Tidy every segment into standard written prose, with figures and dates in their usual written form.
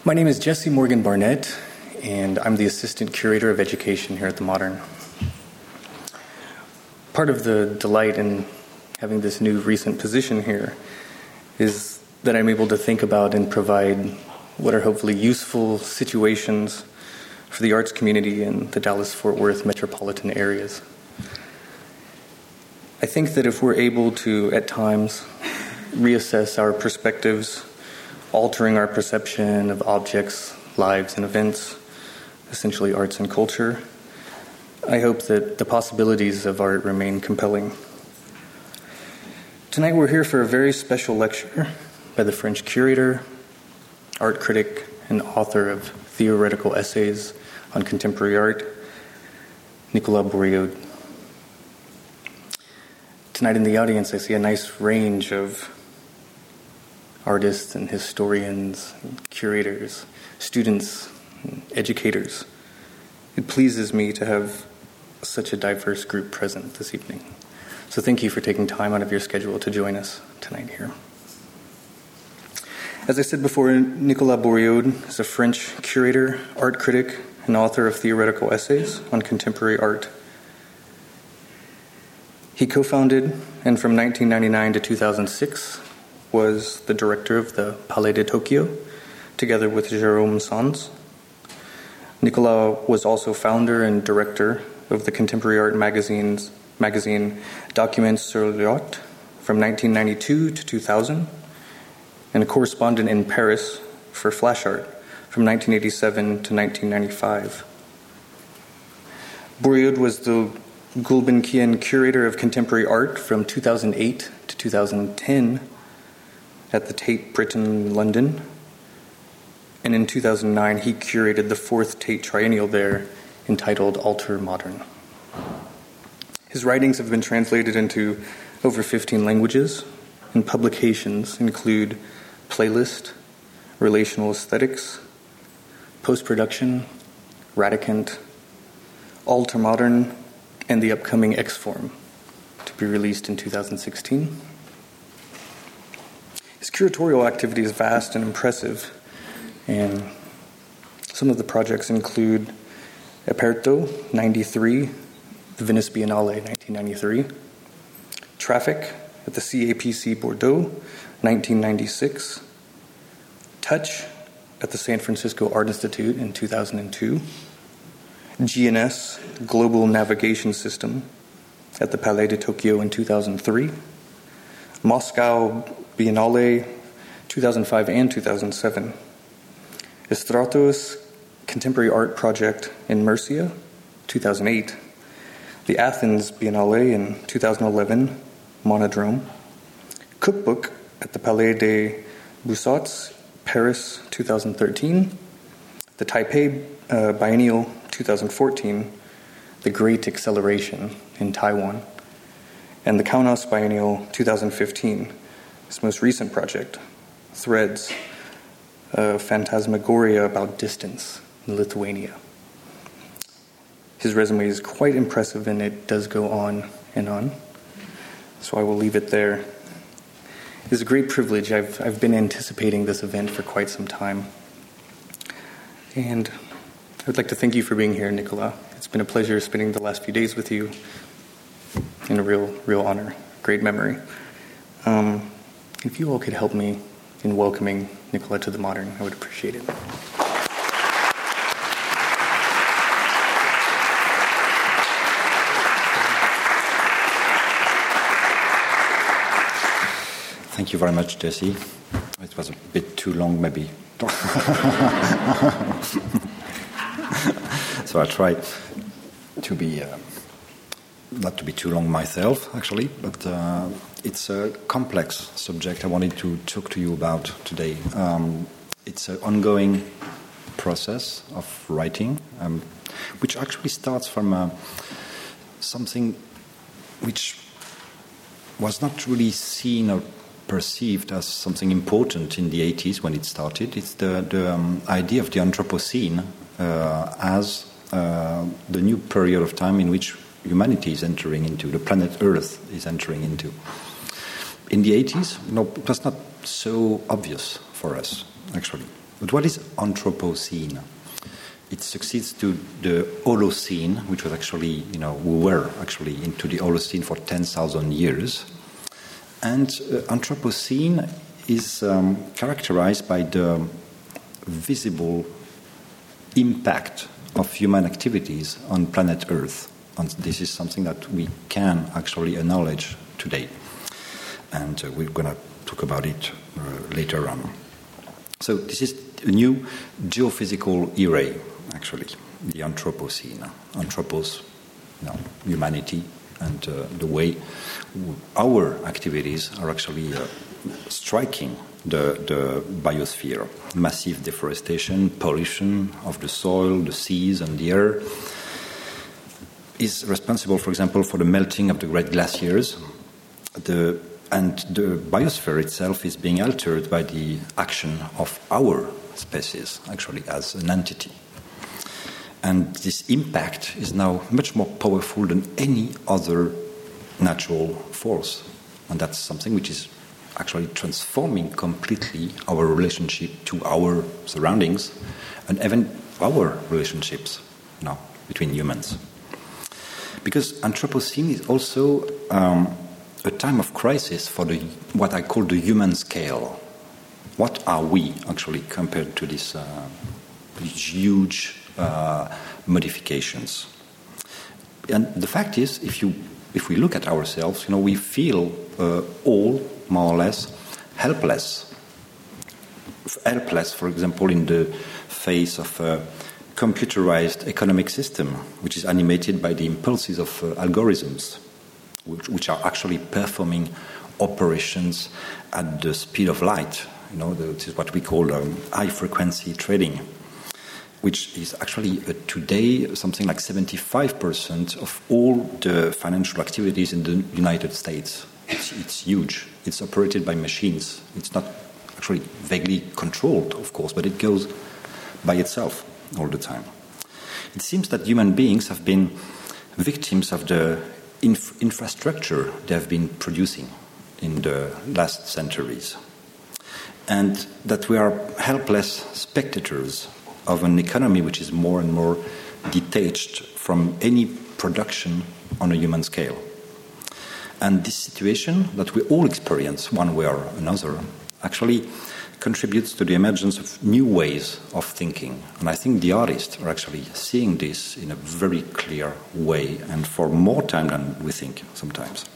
My name is Jesse Morgan Barnett, and I'm the Assistant Curator of Education here at the Modern. Part of the delight in having this new recent position here is that I'm able to think about and provide what are hopefully useful situations for the arts community in the Dallas-Fort Worth metropolitan areas. I think that if we're able to, at times, reassess our perspectives, altering our perception of objects, lives, and events, essentially arts and culture, I hope that the possibilities of art remain compelling. Tonight we're here for a very special lecture by the French curator, art critic, and author of theoretical essays on contemporary art, Nicolas Bourriaud. Tonight in the audience I see a nice range of artists and historians, and curators, students, and educators. It pleases me to have such a diverse group present this evening. So thank you for taking time out of your schedule to join us tonight here. As I said before, Nicolas Bourriaud is a French curator, art critic, and author of theoretical essays on contemporary art. He co-founded, and from 1999 to 2006, was the director of the Palais de Tokyo, together with Jérôme Sans. Nicolas was also founder and director of the contemporary art magazine Documents sur l'Art from 1992 to 2000, and a correspondent in Paris for Flash Art from 1987 to 1995. Bourriaud was the Gulbenkian Curator of Contemporary Art from 2008 to 2010 at the Tate Britain, London. And in 2009, he curated the fourth Tate Triennial there, entitled Alter Modern. His writings have been translated into over 15 languages, and publications include Playlist, Relational Aesthetics, Post-Production, Radicant, Alter Modern, and the upcoming X-Form, to be released in 2016. His curatorial activity is vast and impressive, and some of the projects include Aperto, 93, the Venice Biennale, 1993, Traffic at the CAPC Bordeaux, 1996, Touch at the San Francisco Art Institute in 2002, GNS, Global Navigation System, at the Palais de Tokyo in 2003, Moscow Biennale, 2005 and 2007, Estratos Contemporary Art Project in Murcia, 2008, the Athens Biennale in 2011, Monodrome, Cookbook at the Palais des Beaux-Arts, Paris, 2013, the Taipei Biennial, 2014, The Great Acceleration in Taiwan, and the Kaunas Biennial, 2015, his most recent project, Threads, a phantasmagoria about distance in Lithuania. His resume is quite impressive, and it does go on and on, so I will leave it there. It's a great privilege. I've been anticipating this event for quite some time, and I would like to thank you for being here, Nicolas. It's been a pleasure spending the last few days with you, and a real honor, great memory. If you all could help me in welcoming Nicolas to the Modern, I would appreciate it. Thank you very much, Jesse. It was a bit too long, maybe. So I try to be not to be too long myself, actually, but it's a complex subject I wanted to talk to you about today. It's an ongoing process of writing, which actually starts from something which was not really seen or perceived as something important in the 80s when it started. It's the idea of the Anthropocene as the new period of time in which humanity is entering into, the planet Earth is entering into. In the 80s, it was not so obvious for us, actually. But what is Anthropocene? It succeeds to the Holocene, which was actually, we were actually into the Holocene for 10,000 years. And Anthropocene is characterized by the visible impact of human activities on planet Earth. And this is something that we can actually acknowledge today. And we're going to talk about it later on. So this is a new geophysical era, actually, the Anthropocene. Anthropos, humanity, and the way our activities are actually striking the biosphere. Massive deforestation, pollution of the soil, the seas, and the air is responsible, for example, for the melting of the great glaciers. And the biosphere itself is being altered by the action of our species, actually, as an entity. And this impact is now much more powerful than any other natural force. And that's something which is actually transforming completely our relationship to our surroundings and even our relationships now between humans. Because Anthropocene is also a time of crisis for what I call the human scale. What are we actually compared to these huge modifications? And the fact is, if we look at ourselves, we feel all more or less helpless. Helpless, for example, in the face of a computerized economic system, which is animated by the impulses of algorithms, which are actually performing operations at the speed of light. This is what we call high-frequency trading, which is actually today something like 75% of all the financial activities in the United States. It's huge. It's operated by machines. It's not actually vaguely controlled, of course, but it goes by itself all the time. It seems that human beings have been victims of the infrastructure they have been producing in the last centuries, and that we are helpless spectators of an economy which is more and more detached from any production on a human scale. And this situation that we all experience one way or another actually contributes to the emergence of new ways of thinking. And I think the artists are actually seeing this in a very clear way and for more time than we think sometimes.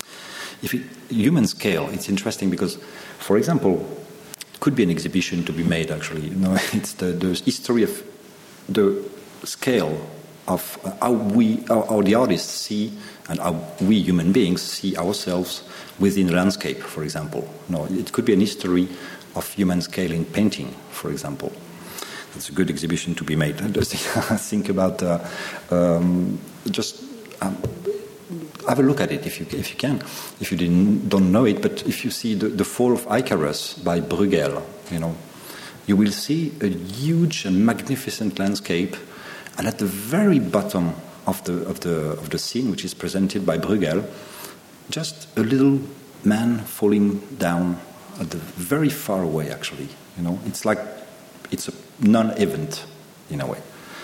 Human scale, it's interesting because, for example, it could be an exhibition to be made actually. It's the history of the scale of how the artists see and how we human beings see ourselves within the landscape, for example. It could be an history of human scale in painting, for example. It's a good exhibition to be made. Just think about have a look at it if you can, if you don't know it. But if you see the Fall of Icarus by Bruegel, you will see a huge and magnificent landscape, and at the very bottom of the scene, which is presented by Bruegel, just a little man falling down at the very far away. Actually, it's like it's a non-event in a way.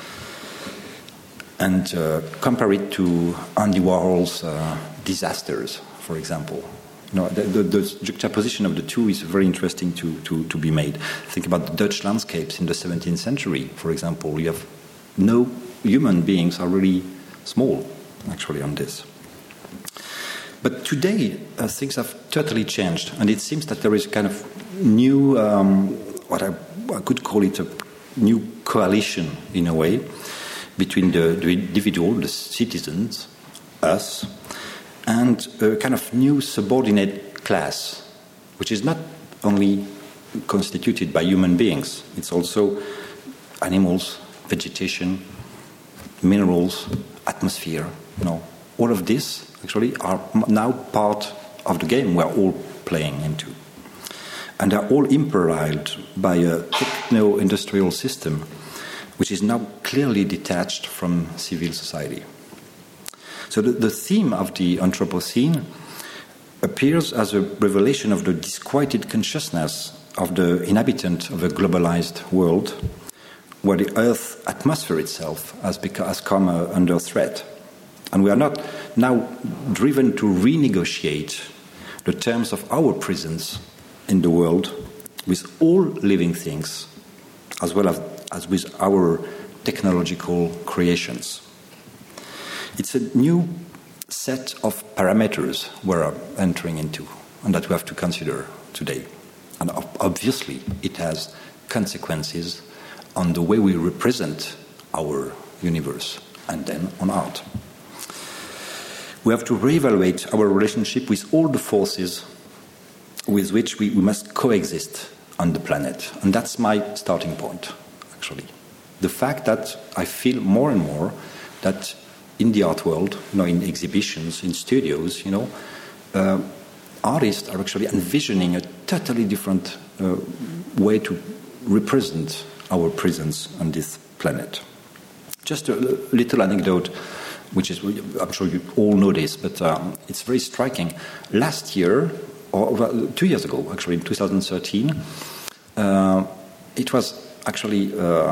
And compare it to Andy Warhol's Disasters, for example. The juxtaposition of the two is very interesting to be made. Think about the Dutch landscapes in the 17th century, for example. You have no human beings are really small, actually, on this. But today, things have totally changed, and it seems that there is kind of new, what I could call it a new coalition, in a way, between the individual, the citizens, us, and a kind of new subordinate class, which is not only constituted by human beings, it's also animals, vegetation, minerals, atmosphere. All of this actually are now part of the game we're all playing into. And they're all imperiled by a techno-industrial system which is now clearly detached from civil society. So the theme of the Anthropocene appears as a revelation of the disquieted consciousness of the inhabitant of a globalized world where the Earth's atmosphere itself has come under threat. And we are not now driven to renegotiate the terms of our presence in the world with all living things, as well as with our technological creations. It's a new set of parameters we're entering into and that we have to consider today. And obviously it has consequences on the way we represent our universe and then on art. We have to reevaluate our relationship with all the forces with which we must coexist on the planet. And that's my starting point, actually. The fact that I feel more and more that in the art world, in exhibitions, in studios, artists are actually envisioning a totally different way to represent our presence on this planet. Just a little anecdote, which is, I'm sure you all know this, but it's very striking. Last year, or 2 years ago, actually, in 2013, it was actually,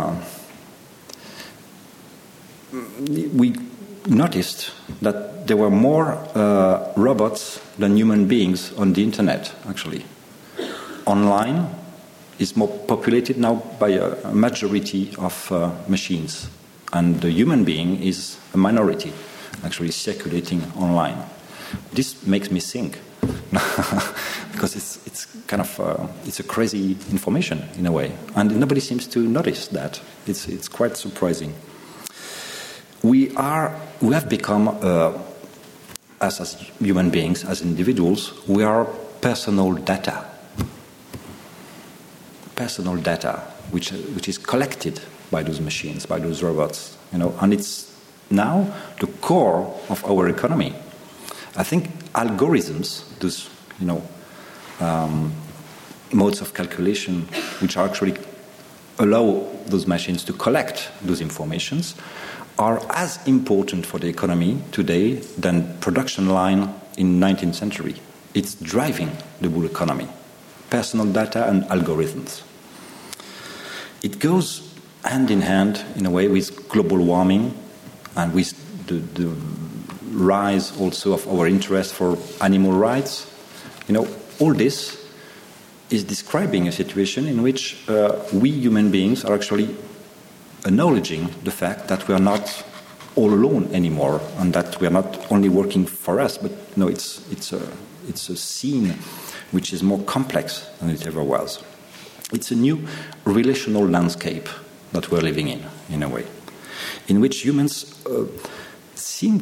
we noticed that there were more robots than human beings on the internet, actually. Online is more populated now by a majority of machines, and the human being is a minority, actually circulating online. This makes me think, because it's kind of it's a crazy information in a way, and nobody seems to notice that. It's quite surprising. We have become, as human beings, as individuals, we are personal data. Personal data, which is collected by those machines, by those robots, and it's now the core of our economy. I think algorithms, those modes of calculation, which are actually allow those machines to collect those informations, are as important for the economy today than production line in 19th century. It's driving the whole economy. Personal data and algorithms. It goes hand in hand, in a way, with global warming and with the rise also of our interest for animal rights. All this is describing a situation in which we human beings are actually acknowledging the fact that we are not all alone anymore, and that we are not only working for us, but it's a scene which is more complex than it ever was. It's a new relational landscape that we're living in a way, in which humans seem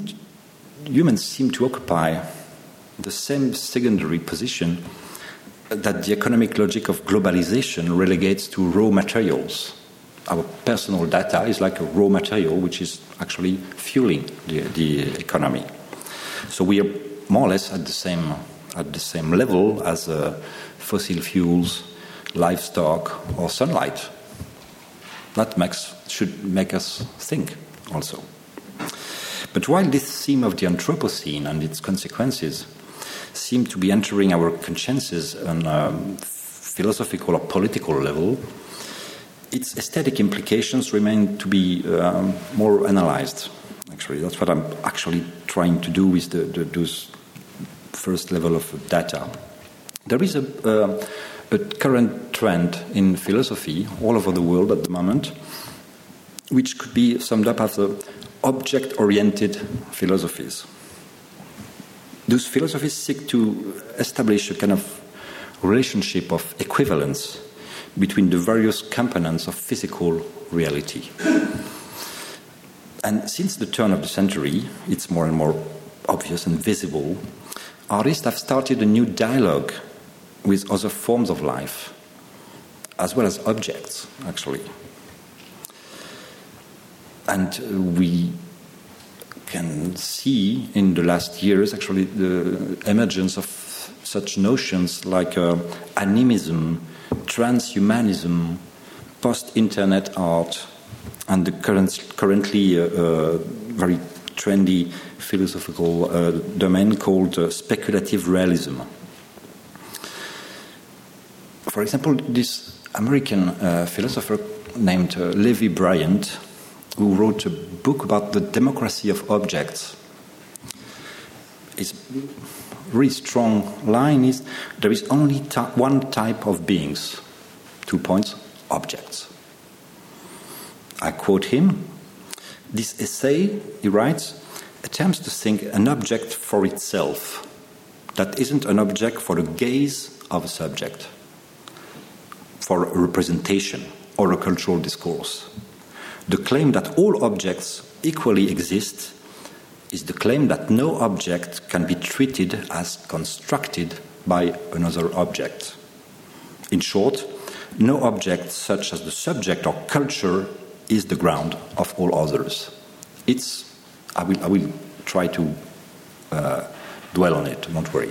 to occupy the same secondary position that the economic logic of globalization relegates to raw materials. Our personal data is like a raw material which is actually fueling the economy. So we are more or less at the same level as fossil fuels, livestock, or sunlight. That should make us think also. But while this theme of the Anthropocene and its consequences seem to be entering our consciences on a philosophical or political level, its aesthetic implications remain to be more analyzed. Actually, that's what I'm actually trying to do with those first level of data. There is a current trend in philosophy all over the world at the moment, which could be summed up as object-oriented philosophies. Those philosophies seek to establish a kind of relationship of equivalence between the various components of physical reality. And since the turn of the century, it's more and more obvious and visible, artists have started a new dialogue with other forms of life, as well as objects, actually. And we can see in the last years, actually, the emergence of such notions like animism, transhumanism, post-internet art, and the currently very trendy philosophical domain called speculative realism. For example, this American philosopher named Levi Bryant, who wrote a book about the democracy of objects. His really strong line is, there is only one type of beings. 2 points, objects. I quote him. This essay, he writes, attempts to think an object for itself that isn't an object for the gaze of a subject, for a representation or a cultural discourse. The claim that all objects equally exist is the claim that no object can be treated as constructed by another object. In short, no object such as the subject or culture is the ground of all others. I will try to dwell on it, don't worry.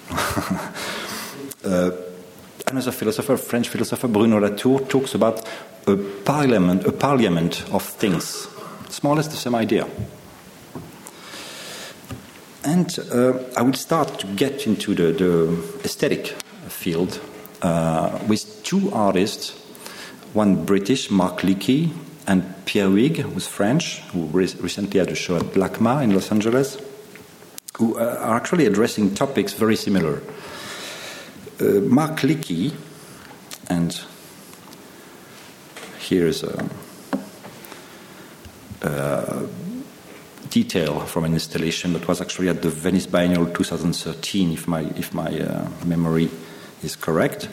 Another philosopher, French philosopher, Bruno Latour, talks about a parliament of things. It's more or less the same idea. And I will start to get into the aesthetic field with two artists, one British, Mark Leakey, and Pierre Huyghe, who's French, who recently had a show at LACMA in Los Angeles, who are actually addressing topics very similar. Mark Leakey, and here's a detail from an installation that was actually at the Venice Biennial 2013, if my memory is correct.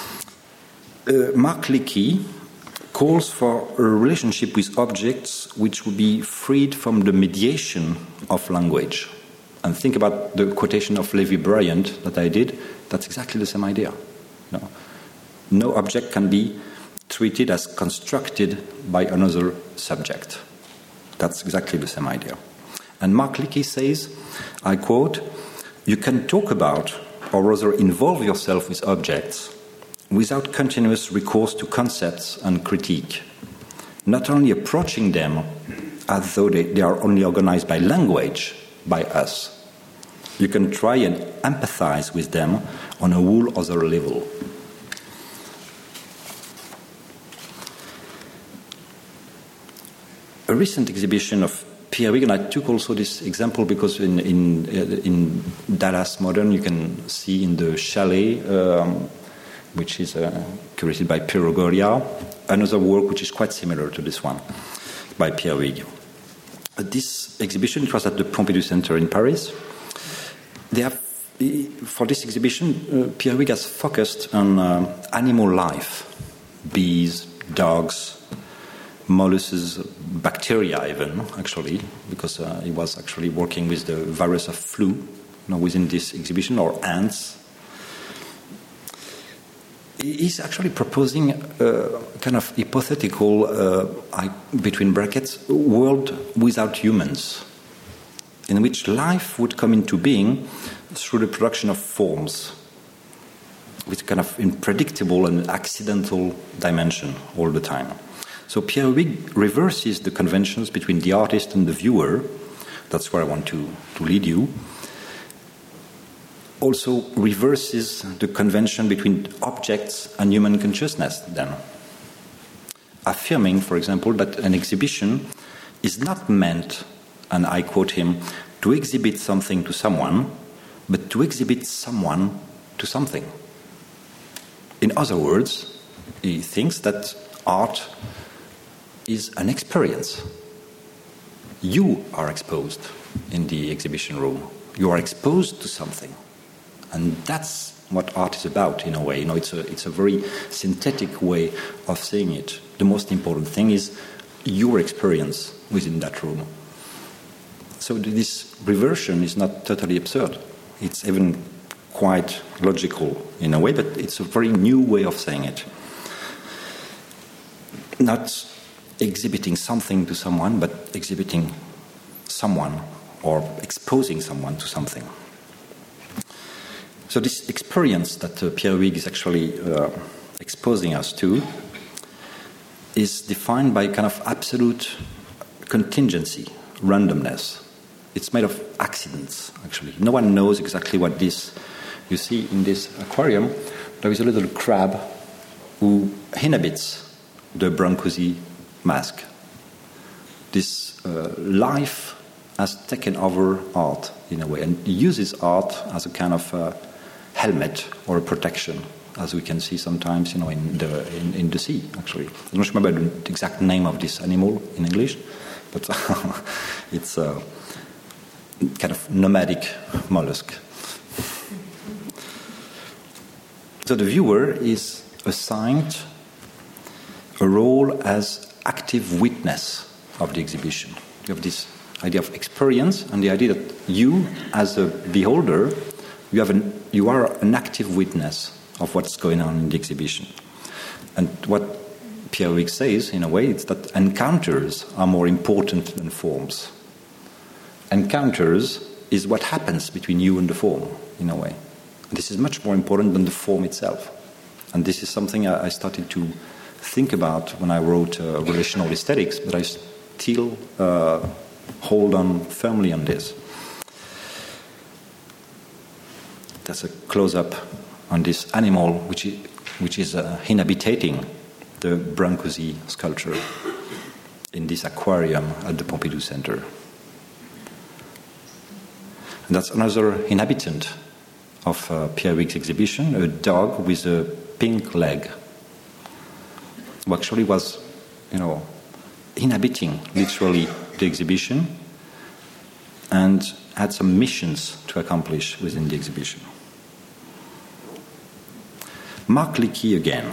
Mark Leakey calls for a relationship with objects which would be freed from the mediation of language. And think about the quotation of Levi Bryant that I did. That's exactly the same idea. No object can be treated as constructed by another subject. That's exactly the same idea. And Mark Leakey says, I quote, "You can talk about, or rather involve yourself with objects, without continuous recourse to concepts and critique, not only approaching them as though they are only organized by language, by us. You can try and empathize with them on a whole other level." A recent exhibition of Pierre Huyghe, and I took also this example because in Dallas Modern you can see in the chalet, which is curated by Piero Goria, another work which is quite similar to this one by Pierre Huyghe. This exhibition, it was at the Pompidou Center in Paris. For this exhibition, Pierre Huyghe has focused on animal life, bees, dogs, molluscs, bacteria even, actually, because he was actually working with the virus of flu within this exhibition, or ants. He's actually proposing a kind of hypothetical, between brackets, world without humans, in which life would come into being through the production of forms, with kind of unpredictable and accidental dimension all the time. So Pierre Huyghe reverses the conventions between the artist and the viewer. That's where I want to lead you. Also reverses the convention between objects and human consciousness, then. Affirming, for example, that an exhibition is not meant, and I quote him, to exhibit something to someone, but to exhibit someone to something. In other words, he thinks that art is an experience. You are exposed in the exhibition room. You are exposed to something. And that's what art is about, in a way. It's a very synthetic way of saying it. The most important thing is your experience within that room. So this reversion is not totally absurd. It's even quite logical in a way, but it's a very new way of saying it. Not exhibiting something to someone, but exhibiting someone or exposing someone to something. So this experience that Pierre Huyghe is actually exposing us to is defined by kind of absolute contingency, randomness. It's made of accidents, actually. No one knows exactly what this... You see in this aquarium, there is a little crab who inhabits the Brancusi mask. This life has taken over art in a way, and uses art as a kind of helmet or a protection, as we can see sometimes, in the sea. Actually, I don't remember the exact name of this animal in English, but it's a kind of nomadic mollusk. So the viewer is assigned a role as active witness of the exhibition. You have this idea of experience and the idea that you, as a beholder, you are an active witness of what's going on in the exhibition. And what Pier-Wigg says, in a way, is that encounters are more important than forms. Encounters is what happens between you and the form, in a way. This is much more important than the form itself. And this is something I started to think about when I wrote Relational Aesthetics, but I still hold on firmly on this. That's a close-up on this animal which is inhabiting the Brancusi sculpture in this aquarium at the Pompidou Center. And that's another inhabitant of Pier-Wigg's exhibition, a dog with a pink leg, who actually was, inhabiting literally the exhibition and had some missions to accomplish within the exhibition. Mark Leakey again.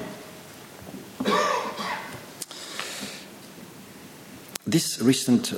This recent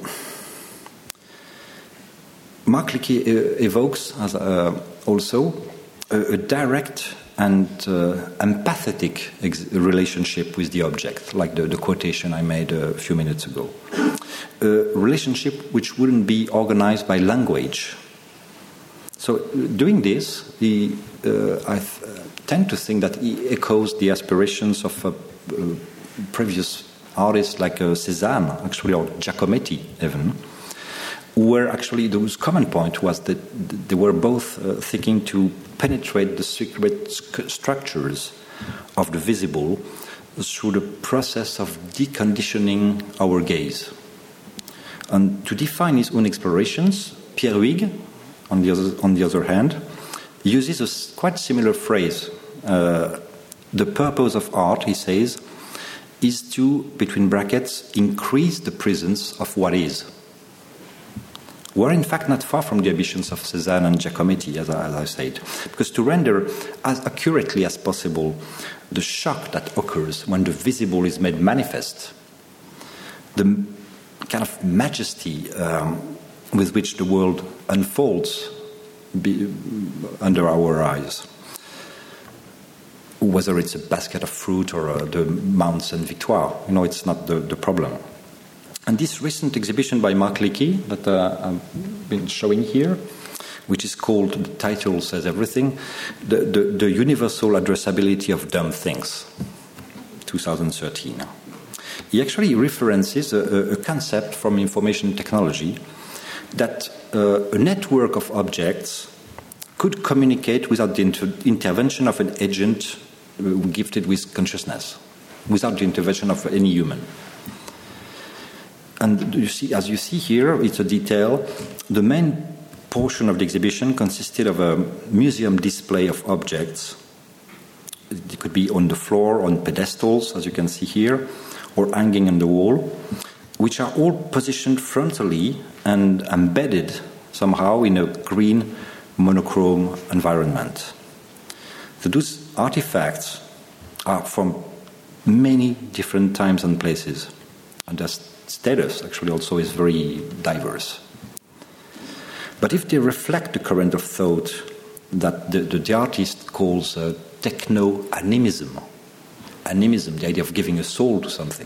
Mark Leakey evokes as also a direct and empathetic relationship with the object, like the quotation I made a few minutes ago. A relationship which wouldn't be organized by language. So doing this, I tend to think that he echoes the aspirations of previous artists like Cézanne, actually, or Giacometti even, where actually whose common point was that they were both thinking to penetrate the secret structures of the visible through the process of deconditioning our gaze. And to define his own explorations, Pier-Wigg, on the other hand, uses a quite similar phrase. The purpose of art, he says, is to, between brackets, increase the presence of what is. We're in fact not far from the ambitions of Cézanne and Giacometti, as I said, because to render as accurately as possible the shock that occurs when the visible is made manifest, the kind of majesty with which the world unfolds under our eyes, whether it's a basket of fruit or the Mount Sainte-Victoire, it's not the problem. And this recent exhibition by Mark Leakey that I've been showing here, which is called, the title says everything, the Universal Addressability of Dumb Things, 2013. He actually references a concept from information technology that a network of objects could communicate without the intervention of an agent gifted with consciousness, without the intervention of any human. And as you see here, it's a detail. The main portion of the exhibition consisted of a museum display of objects. It could be on the floor, on pedestals, as you can see here, or hanging on the wall, which are all positioned frontally and embedded somehow in a green monochrome environment. So those artifacts are from many different times and places, and their status actually also is very diverse. But if they reflect the current of thought that the artist calls techno-animism, the idea of giving a soul to something,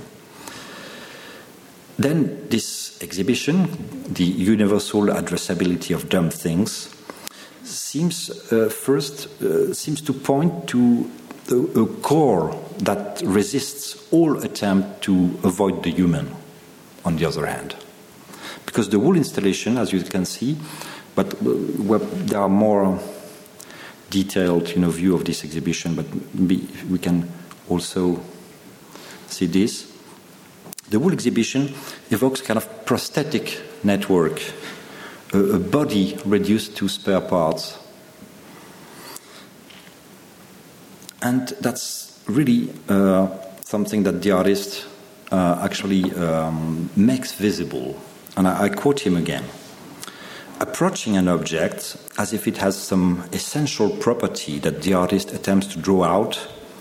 then this exhibition, the universal addressability of dumb things, seems to point to a core that resists all attempt to avoid the human, on the other hand. Because the whole installation, as you can see, but there are more detailed view of this exhibition, but we can also see this. The whole exhibition evokes kind of prosthetic network, a body reduced to spare parts. And that's really something that the artist actually makes visible. And I quote him again. Approaching an object as if it has some essential property that the artist attempts to draw out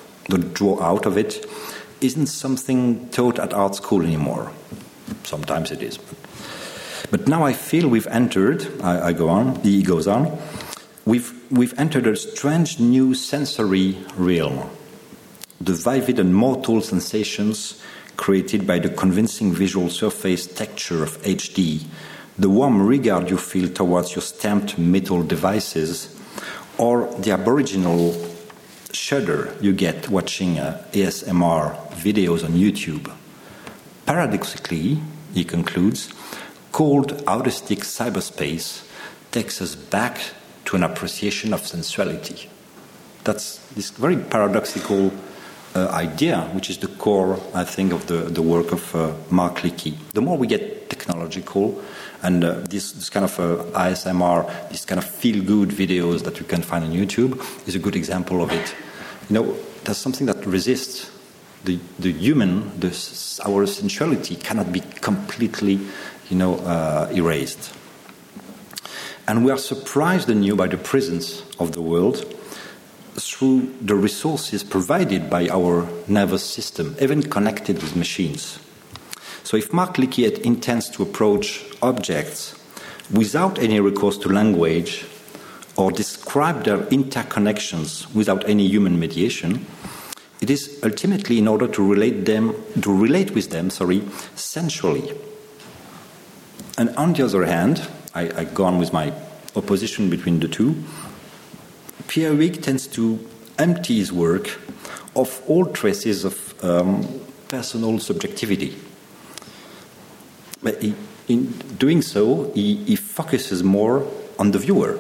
of it isn't something taught at art school anymore. Sometimes it is. But now I feel we've entered, he goes on, we've entered a strange new sensory realm. The vivid and mortal sensations created by the convincing visual surface texture of HD, the warm regard you feel towards your stamped metal devices, or the aboriginal shudder you get watching ASMR videos on YouTube. Paradoxically, he concludes, cold autistic cyberspace takes us back to an appreciation of sensuality. That's this very paradoxical idea, which is the core, I think, of the work of Mark Leakey. The more we get technological, and this kind of ASMR, this kind of feel-good videos that you can find on YouTube is a good example of it. You know, there's something that resists. The human, our sensuality cannot be completely, erased. And we are surprised anew by the presence of the world through the resources provided by our nervous system, even connected with machines. So if Mark Leakey intends to approach objects without any recourse to language or describe their interconnections without any human mediation, it is ultimately in order to relate with them, sensually. And on the other hand, I go on with my opposition between the two, Pierre Huyghe tends to empty his work of all traces of personal subjectivity. But in doing so, he focuses more on the viewer.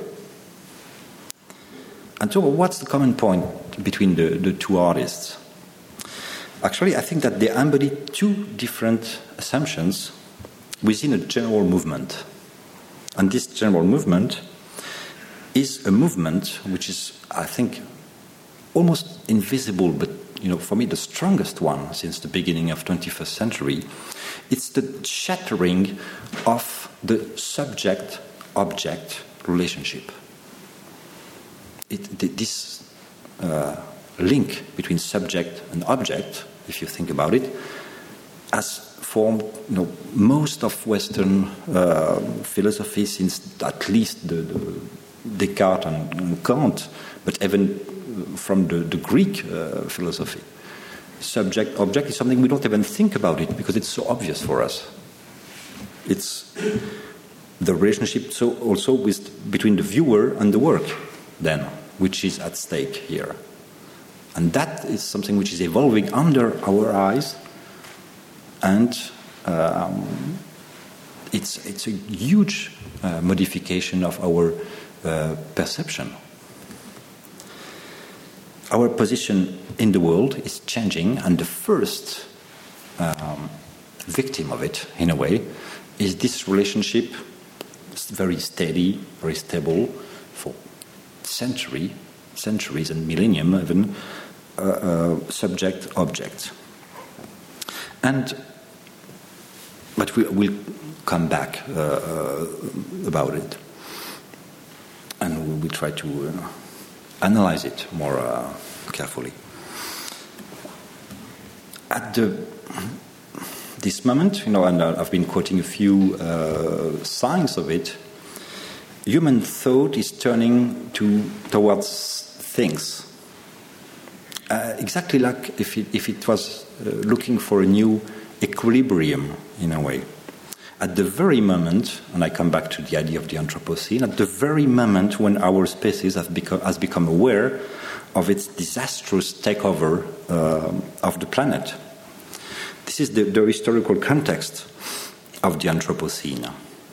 And so what's the common point between the two artists? Actually, I think that they embody two different assumptions within a general movement. And this general movement is a movement which is, I think, almost invisible, but for me the strongest one since the beginning of 21st century. It's the shattering of the subject-object relationship. This link between subject and object, if you think about it, has formed most of Western philosophy since at least the Descartes and Kant, but even from the Greek philosophy. Subject-object is something we don't even think about it because it's so obvious for us. It's the relationship also between the viewer and the work, then, which is at stake here. And that is something which is evolving under our eyes, and it's a huge modification of our perception. Our position in the world is changing, and the first victim of it, in a way, is this relationship, very steady, very stable, for centuries and millennium even, subject-object. But we'll come back about it, and we'll try to analyze it more carefully. At this moment, and I've been quoting a few signs of it, human thought is turning towards things. Exactly like if it was looking for a new equilibrium, in a way. At the very moment, and I come back to the idea of the Anthropocene, at the very moment when our species has become aware of its disastrous takeover of the planet. This is the historical context of the Anthropocene.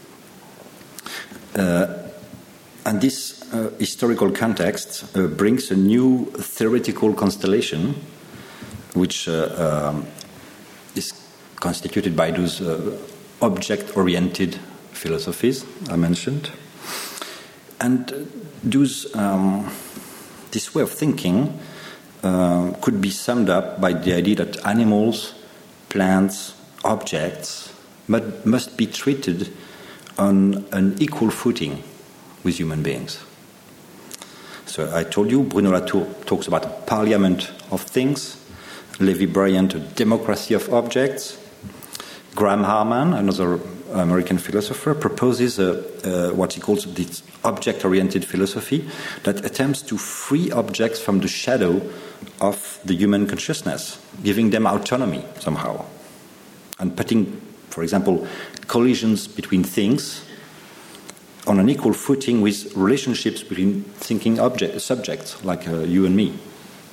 And this historical context brings a new theoretical constellation which is constituted by those object-oriented philosophies I mentioned. And those, this way of thinking could be summed up by the idea that animals, plants, objects must be treated on an equal footing with human beings. So I told you, Bruno Latour talks about a parliament of things, Levi Bryant, a democracy of objects. Graham Harman, another American philosopher, proposes what he calls this object-oriented philosophy that attempts to free objects from the shadow of the human consciousness, giving them autonomy somehow, and putting, for example, collisions between things on an equal footing with relationships between thinking subjects like you and me.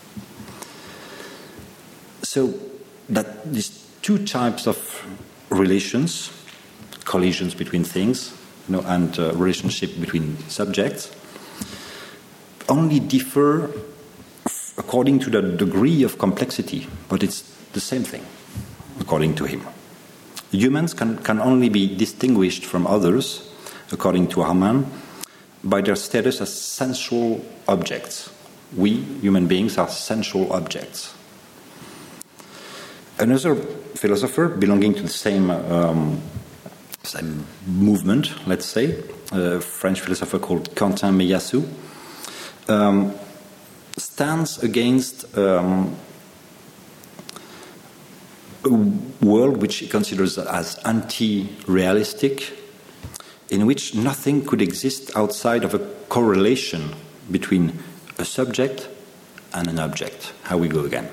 So that these two types of relations, collisions between things, and relationship between subjects, only differ according to the degree of complexity, but it's the same thing, according to him. Humans can only be distinguished from others, according to Harman, by their status as sensual objects. We, human beings, are sensual objects. Another philosopher belonging to the same movement, let's say, a French philosopher called Quentin Meillassoux, stands against a world which he considers as anti-realistic, in which nothing could exist outside of a correlation between a subject and an object. How we go again.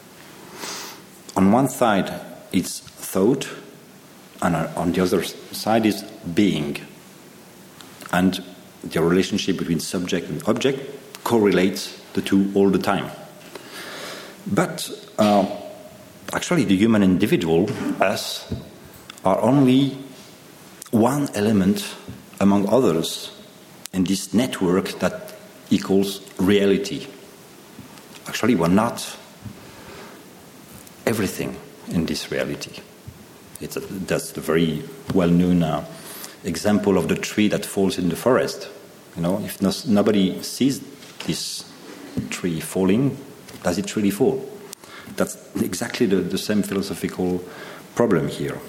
On one side, it's thought, and on the other side is being. And the relationship between subject and object correlates the two all the time. But actually, the human individual, us, are only one element among others in this network that equals reality. Actually, we're not everything in this reality. That's the very well-known example of the tree that falls in the forest. If nobody sees this tree falling, does it really fall? That's exactly the same philosophical problem here.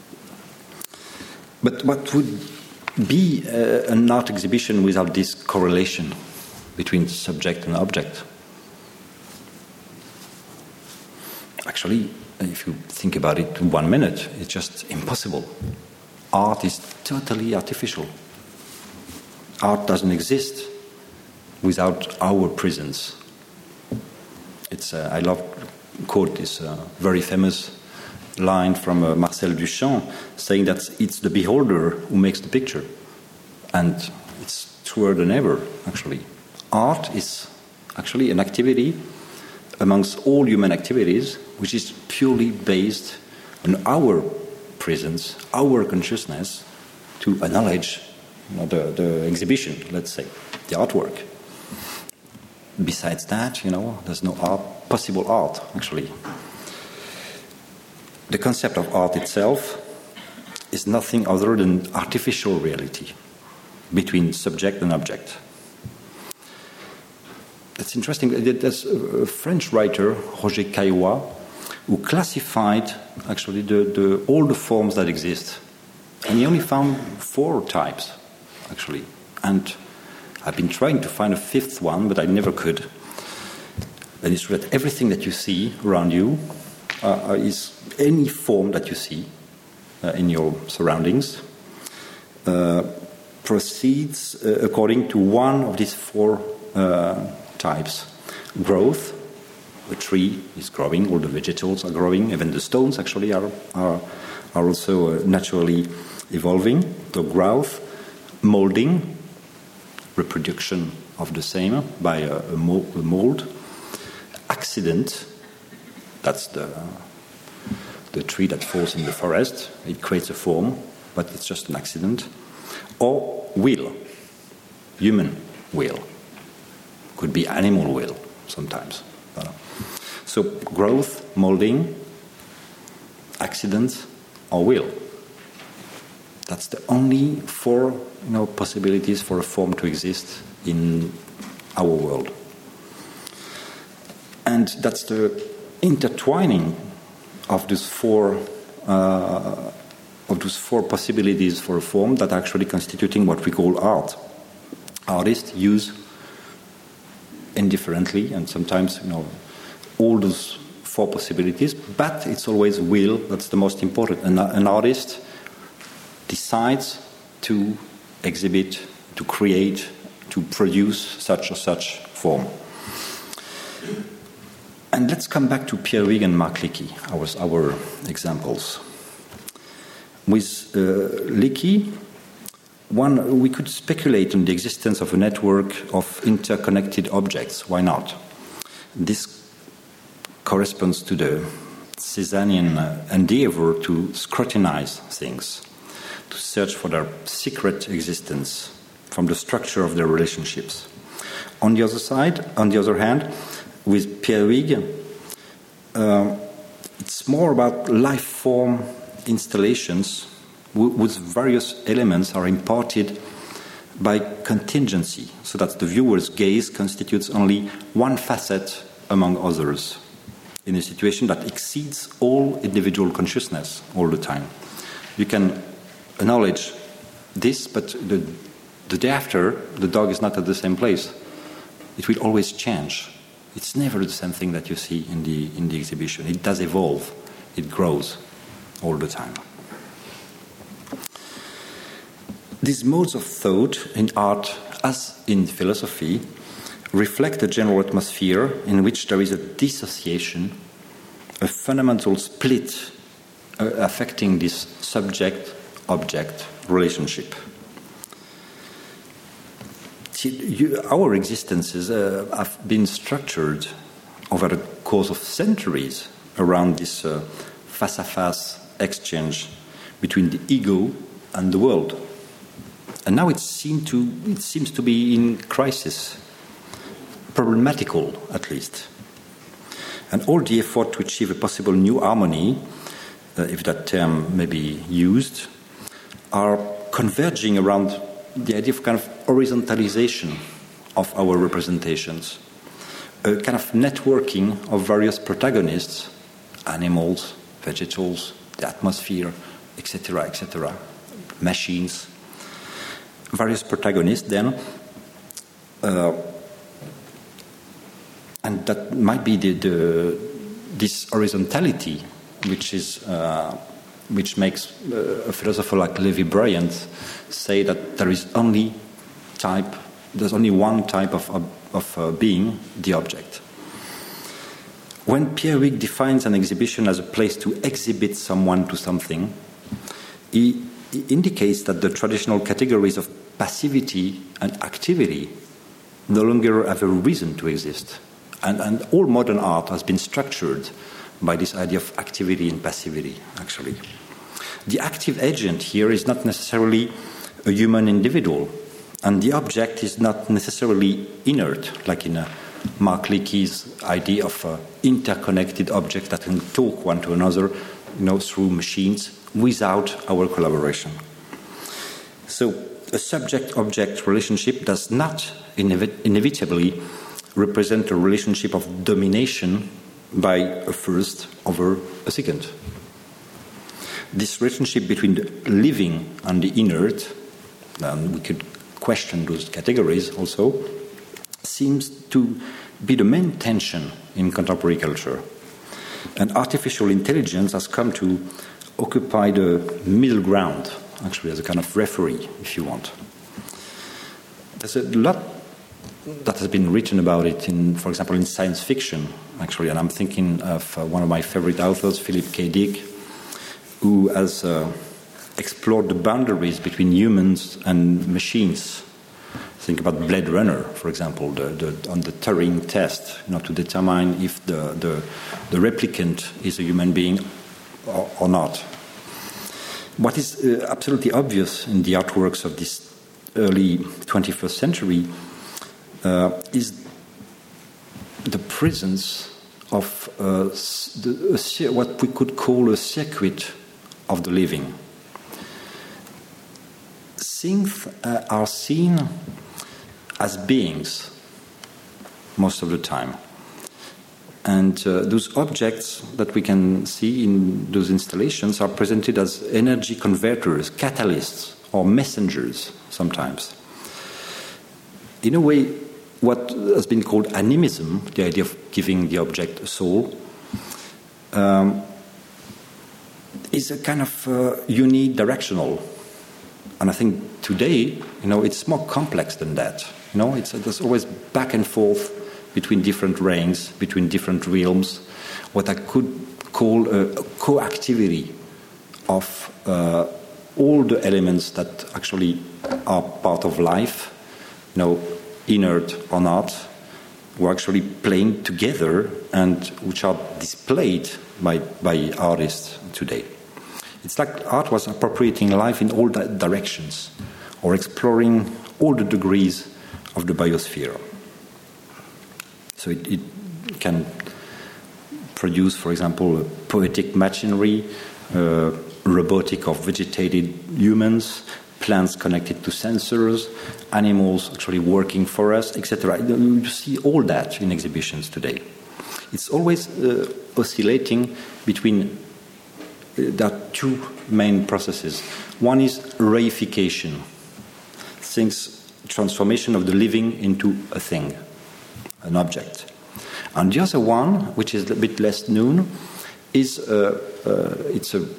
But what would be an art exhibition without this correlation between subject and object? Actually, if you think about it in 1 minute, it's just impossible. Art is totally artificial. Art doesn't exist without our presence. I love to quote this very famous line from Marcel Duchamp, saying that it's the beholder who makes the picture. And it's truer than ever, actually. Art is actually an activity amongst all human activities, which is purely based on our presence, our consciousness, to acknowledge the exhibition, let's say, the artwork. Besides that, there's no possible art, actually. The concept of art itself is nothing other than artificial reality between subject and object. It's interesting. There's a French writer, Roger Caillois, who classified actually all the forms that exist. And he only found 4 types, actually. And I've been trying to find a 5th one, but I never could. And it's true that everything that you see around you is any form that you see in your surroundings proceeds according to one of these 4 types. Growth, a tree is growing, all the vegetables are growing, even the stones actually are also naturally evolving. So growth, molding, reproduction of the same by a mold. Accident, that's the tree that falls in the forest. It creates a form, but it's just an accident. Or will, human will. Could be animal will sometimes. So growth, molding, accident, or will. That's the only four possibilities for a form to exist in our world. And that's the intertwining of those four possibilities for a form that are actually constituting what we call art. Artists use indifferently and sometimes all those four possibilities, but it's always will that's the most important. And an artist decides to exhibit, to create, to produce such or such form. And let's come back to Pierre Huyghe and Mark Leakey, our examples. With Leakey, we could speculate on the existence of a network of interconnected objects. Why not? This corresponds to the Cézannean endeavor to scrutinize things, to search for their secret existence from the structure of their relationships. On the other hand, with Pierre Huyghe, it's more about life form installations whose various elements are imparted by contingency, so that the viewer's gaze constitutes only one facet among others, in a situation that exceeds all individual consciousness all the time. You can acknowledge this, but the day after, the dog is not at the same place. It will always change. It's never the same thing that you see in the exhibition. It does evolve. It grows all the time. These modes of thought in art, as in philosophy, reflect a general atmosphere in which there is a dissociation, a fundamental split affecting this subject-object relationship. Our existences have been structured over the course of centuries around this face-à-face exchange between the ego and the world. And now it seems to be in crisis, problematical at least. And all the effort to achieve a possible new harmony, if that term may be used, are converging around the idea of kind of horizontalization of our representations, a kind of networking of various protagonists, animals, vegetables, the atmosphere, etc., machines, various protagonists then, and that might be this horizontality which makes a philosopher like Levi Bryant say that there's only one type of being, the object. When Pierre Huyghe defines an exhibition as a place to exhibit someone to something, he indicates that the traditional categories of passivity and activity no longer have a reason to exist. And all modern art has been structured by this idea of activity and passivity, actually. The active agent here is not necessarily a human individual, and the object is not necessarily inert, like in Mark Leakey's idea of interconnected objects that can talk one to another, through machines without our collaboration. So a subject-object relationship does not inevitably represent a relationship of domination by a first over a second. This relationship between the living and the inert, and we could question those categories also, seems to be the main tension in contemporary culture. And artificial intelligence has come to occupy the middle ground, actually, as a kind of referee, if you want. There's a lot that has been written about it, for example, in science fiction, actually, and I'm thinking of one of my favorite authors, Philip K. Dick, who has explored the boundaries between humans and machines. Think about Blade Runner, for example, on the Turing test, to determine if the replicant is a human being or not. What is absolutely obvious in the artworks of this early 21st century is the presence of what we could call a circuit of the living. Things are seen as beings most of the time. And those objects that we can see in those installations are presented as energy converters, catalysts, or messengers sometimes. In a way, what has been called animism, the idea of giving the object a soul, is a kind of unidirectional. And I think today, it's more complex than that. There's always back and forth between different ranks, between different realms, what I could call a coactivity of all the elements that actually are part of life, inert or not, who are actually playing together and which are displayed by artists today. It's like art was appropriating life in all directions, or exploring all the degrees of the biosphere. So it can produce, for example, a poetic machinery, robotic or vegetated humans, plants connected to sensors, animals actually working for us, etc. You see all that in exhibitions today. It's always oscillating between there are two main processes. One is reification, transformation of the living into a thing, an object. And the other one, which is a bit less known, is it's a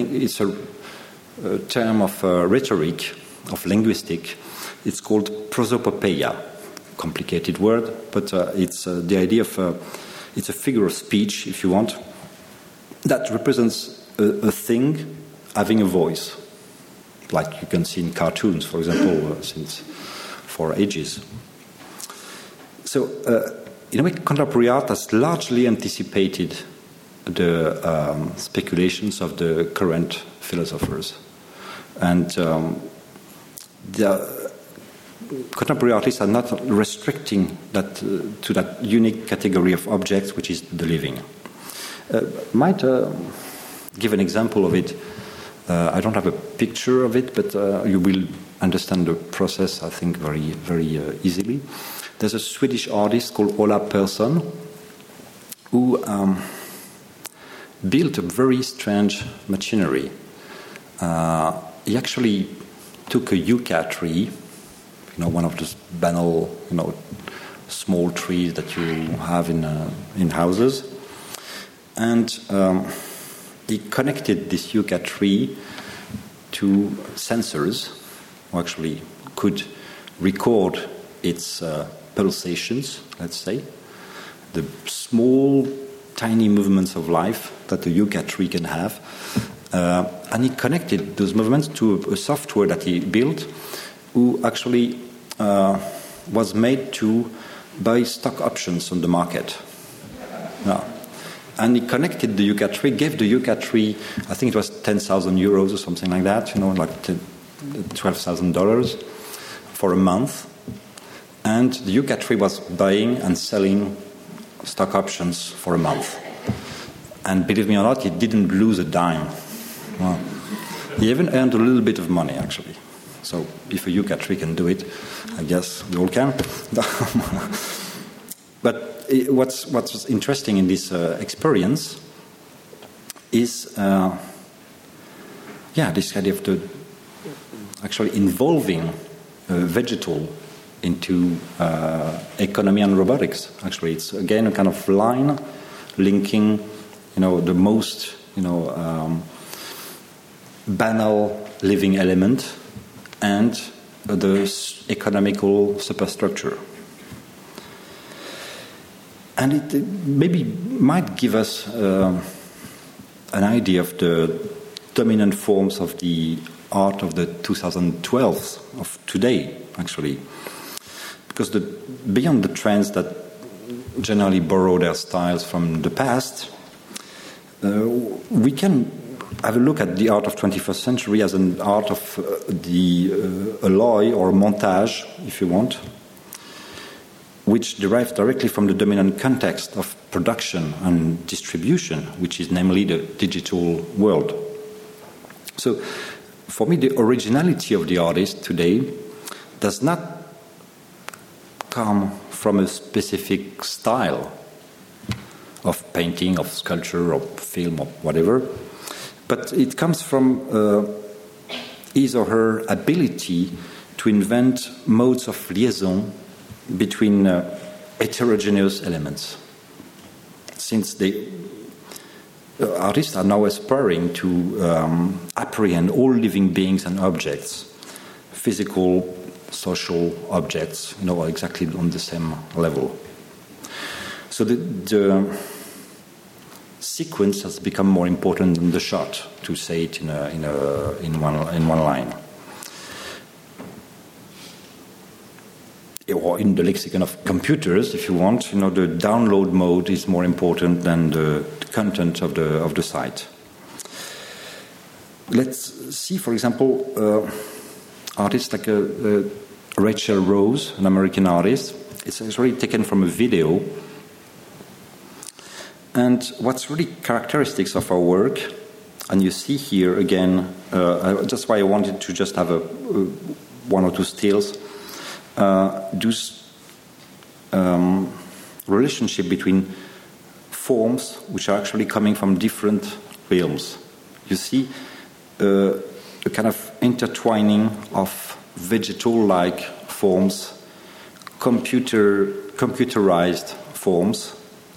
term of rhetoric, of linguistic. It's called prosopopeia, complicated word, but it's the idea of it's a figure of speech, if you want, that represents a thing having a voice, like you can see in cartoons, for example, for ages. So, in a way, contemporary art has largely anticipated the speculations of the current philosophers. And the contemporary artists are not restricting that to that unique category of objects, which is the living. Might give an example of it. I don't have a picture of it, but you will understand the process, I think, very, very easily. There's a Swedish artist called Ola Persson who built a very strange machinery. He actually took a yucca tree, one of those banal, small trees that you have in houses, and he connected this yucca tree to sensors who actually could record its pulsations, let's say, the small, tiny movements of life that a yucca tree can have. And he connected those movements to a software that he built, who actually was made to buy stock options on the market. Yeah. And he connected the yucca tree, gave the yucca tree, I think it was 10,000 euros or something like that, like $12,000 for a month. And the yucca tree was buying and selling stock options for a month. And believe me or not, he didn't lose a dime. Well, he even earned a little bit of money, actually. So if a yucca tree can do it, I guess we all can. But what's interesting in this experience is, this idea of actually involving vegetal into economy and robotics. Actually, it's again a kind of line linking, the most, banal living element and the economical superstructure. And it maybe might give us an idea of the dominant forms of the art of the 2012s of today, actually. Because beyond the trends that generally borrow their styles from the past, we can have a look at the art of 21st century as an art of the alloy or montage, if you want, which derives directly from the dominant context of production and distribution, which is namely the digital world. So, for me, the originality of the artist today does not come from a specific style of painting, of sculpture, of film, or whatever, but it comes from his or her ability to invent modes of liaison between heterogeneous elements. Since artists are now aspiring to apprehend all living beings and objects, physical, social objects, exactly on the same level. So the sequence has become more important than the shot, to say it in one line. Or in the lexicon of computers, if you want, the download mode is more important than the content of the site. Let's see, for example, artists like Rachel Rose, an American artist. It's actually taken from a video. And what's really characteristics of our work, and you see here again, that's why I wanted to just have one or two stills, relationship between forms which are actually coming from different realms. You see a kind of intertwining of vegetal-like forms, computerized forms,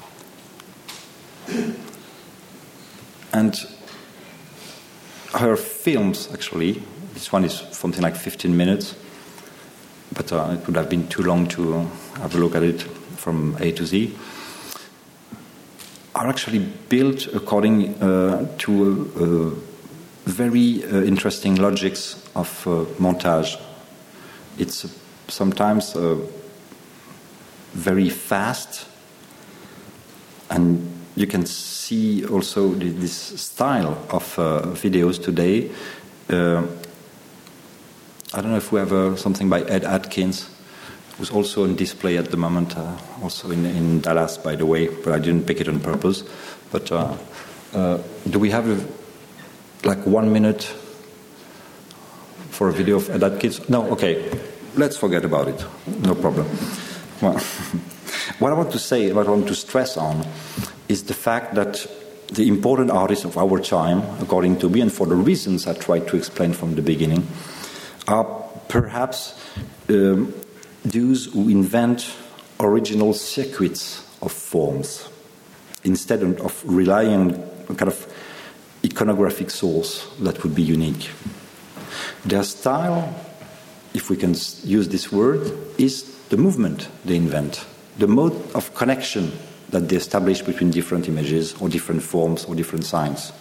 and her films, actually, this one is something like 15 minutes, but it would have been too long to have a look at it from A to Z, are actually built according to very interesting logics of montage. It's sometimes very fast, and you can see also this style of videos today. I don't know if we have something by Ed Atkins, who's also on display at the moment, also in Dallas, by the way, but I didn't pick it on purpose. But do we have like 1 minute for a video of Ed Atkins? No? Okay. Let's forget about it. No problem. Well, what I want to say, what I want to stress on, is the fact that the important artists of our time, according to me, and for the reasons I tried to explain from the beginning, are perhaps those who invent original circuits of forms instead of relying on a kind of iconographic source that would be unique. Their style, if we can use this word, is the movement they invent, the mode of connection that they establish between different images or different forms or different signs.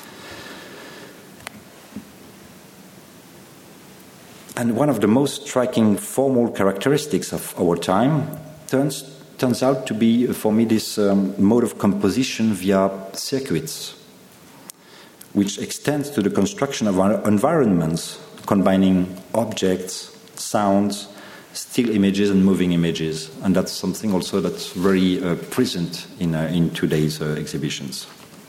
And one of the most striking formal characteristics of our time turns out to be, for me, this mode of composition via circuits, which extends to the construction of our environments, combining objects, sounds, still images and moving images. And that's something also that's very present in today's exhibitions.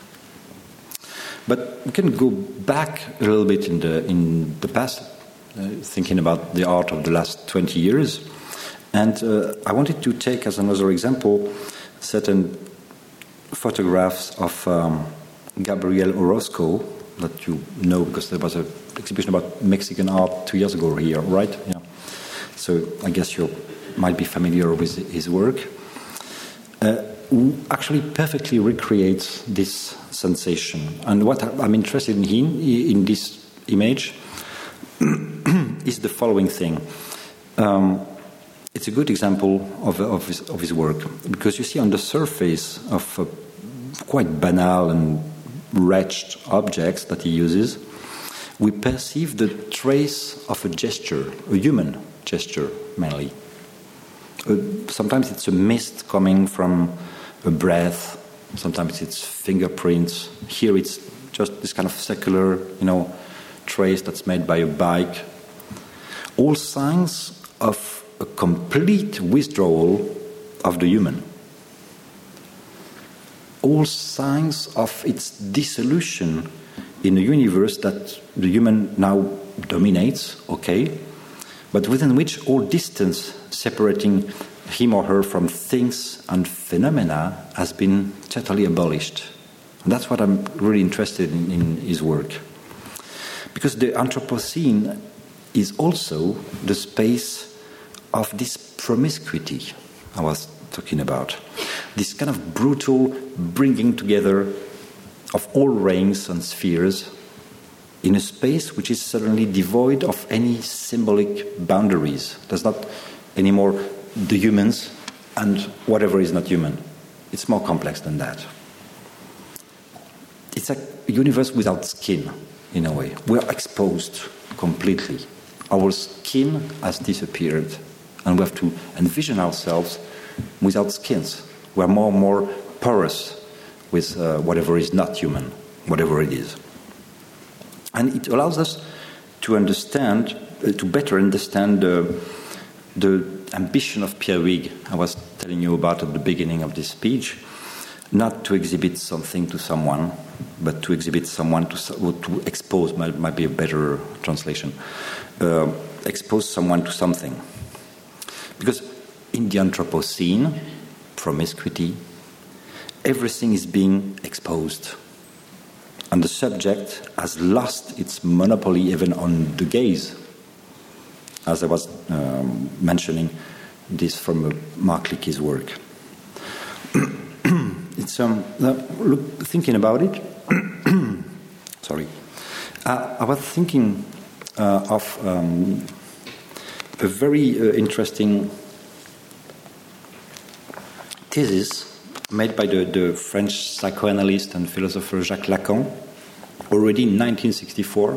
But we can go back a little bit in the past, thinking about the art of the last 20 years. And I wanted to take as another example certain photographs of Gabriel Orozco, that you know because there was an exhibition about Mexican art 2 years ago here, right? Yeah. So I guess you might be familiar with his work, who actually perfectly recreates this sensation. And what I'm interested in this image is the following thing. It's a good example of his work, because you see on the surface of quite banal and wretched objects that he uses, we perceive the trace of a gesture, a human gesture mainly. Sometimes it's a mist coming from a breath, sometimes it's fingerprints. Here it's just this kind of secular, trace that's made by a bike. All signs of a complete withdrawal of the human. All signs of its dissolution in a universe that the human now dominates, okay, but within which all distance separating him or her from things and phenomena has been totally abolished. And that's what I'm really interested in his work. Because the Anthropocene is also the space of this promiscuity I was talking about. This kind of brutal bringing together of all ranks and spheres in a space which is suddenly devoid of any symbolic boundaries. There's not anymore the humans and whatever is not human. It's more complex than that. It's a universe without skin, in a way. We're exposed completely. Our skin has disappeared, and we have to envision ourselves without skins. We're more and more porous with whatever is not human, whatever it is. And it allows us to understand, to better understand the ambition of Pierre Huyghe I was telling you about at the beginning of this speech, not to exhibit something to someone, but to exhibit someone to expose, might be a better translation, expose someone to something. Because in the Anthropocene, promiscuity, everything is being exposed. And the subject has lost its monopoly even on the gaze. As I was mentioning this from Mark Leakey's work. It's thinking about it. Sorry, I was thinking of a very interesting thesis made by the French psychoanalyst and philosopher Jacques Lacan already in 1964.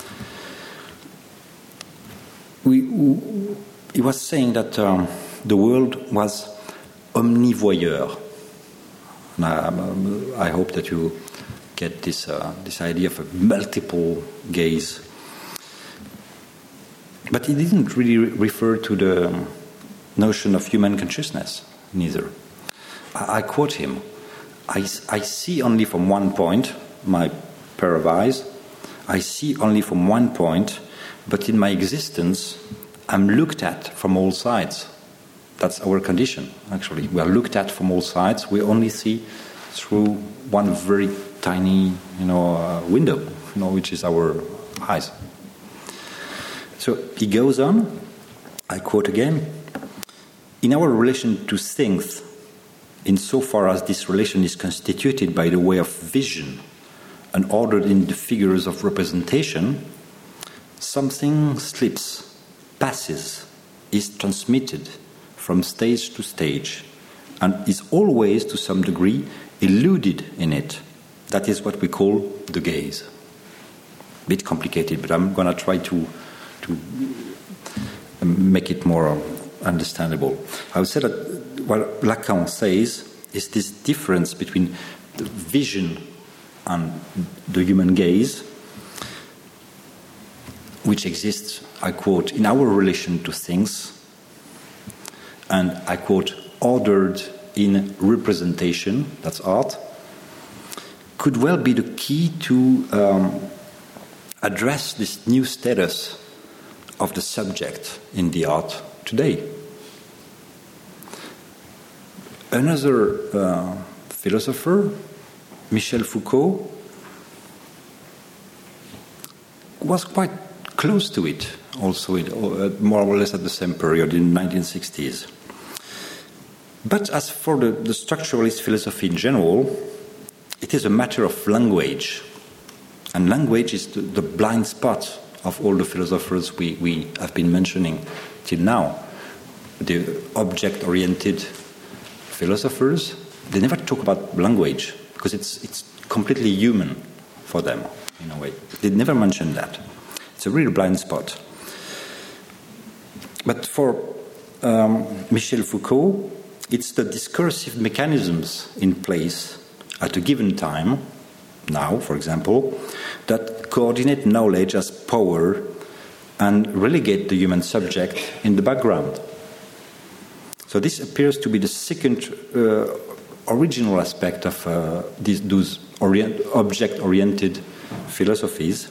He was saying that the world was omnivoyeur. I hope that you get this idea of a multiple gaze. But he didn't really refer to the notion of human consciousness, neither. I quote him, I see only from one point, my pair of eyes, I see only from one point, but in my existence, I'm looked at from all sides. That's our condition, actually. We are looked at from all sides. We only see through one very tiny, window, which is our eyes. So he goes on, I quote again, in our relation to things, insofar as this relation is constituted by the way of vision and ordered in the figures of representation, something slips, passes, is transmitted from stage to stage, and is always, to some degree, eluded in it. That is what we call the gaze. A bit complicated, but I'm going to try to make it more understandable. I would say that what Lacan says is this difference between the vision and the human gaze, which exists, I quote, in our relation to things, and I quote, ordered in representation, that's art, could well be the key to address this new status of the subject in the art today. Another philosopher, Michel Foucault, was quite close to it, also more or less at the same period, in the 1960s. But as for the structuralist philosophy in general, it is a matter of language. And language is the blind spot of all the philosophers we have been mentioning till now. The object-oriented philosophers, they never talk about language because it's completely human for them, in a way. They never mention that. It's a real blind spot. But for Michel Foucault, it's the discursive mechanisms in place at a given time, now, for example, that coordinate knowledge as power and relegate the human subject in the background. So this appears to be the second original aspect of those object-oriented philosophies.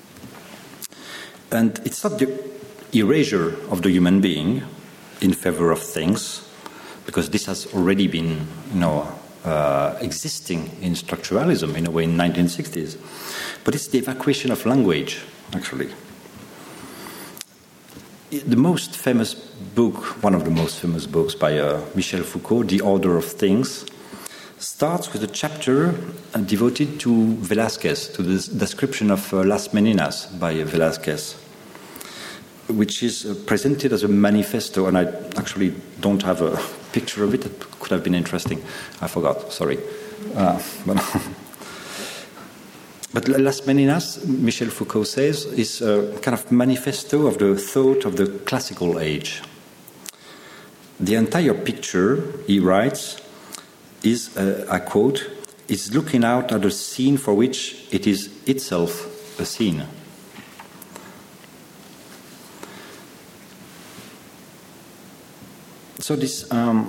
And it's not the erasure of the human being in favor of things, because this has already been, existing in structuralism in a way in 1960s. But it's the evacuation of language, actually. The most famous book, one of the most famous books by Michel Foucault, The Order of Things, starts with a chapter devoted to Velázquez, to the description of Las Meninas by Velázquez, which is presented as a manifesto, and I actually don't have a picture of it. It could have been interesting. I forgot, sorry. But Las Meninas, Michel Foucault says, is a kind of manifesto of the thought of the classical age. The entire picture, he writes, is, I quote, is looking out at a scene for which it is itself a scene. So this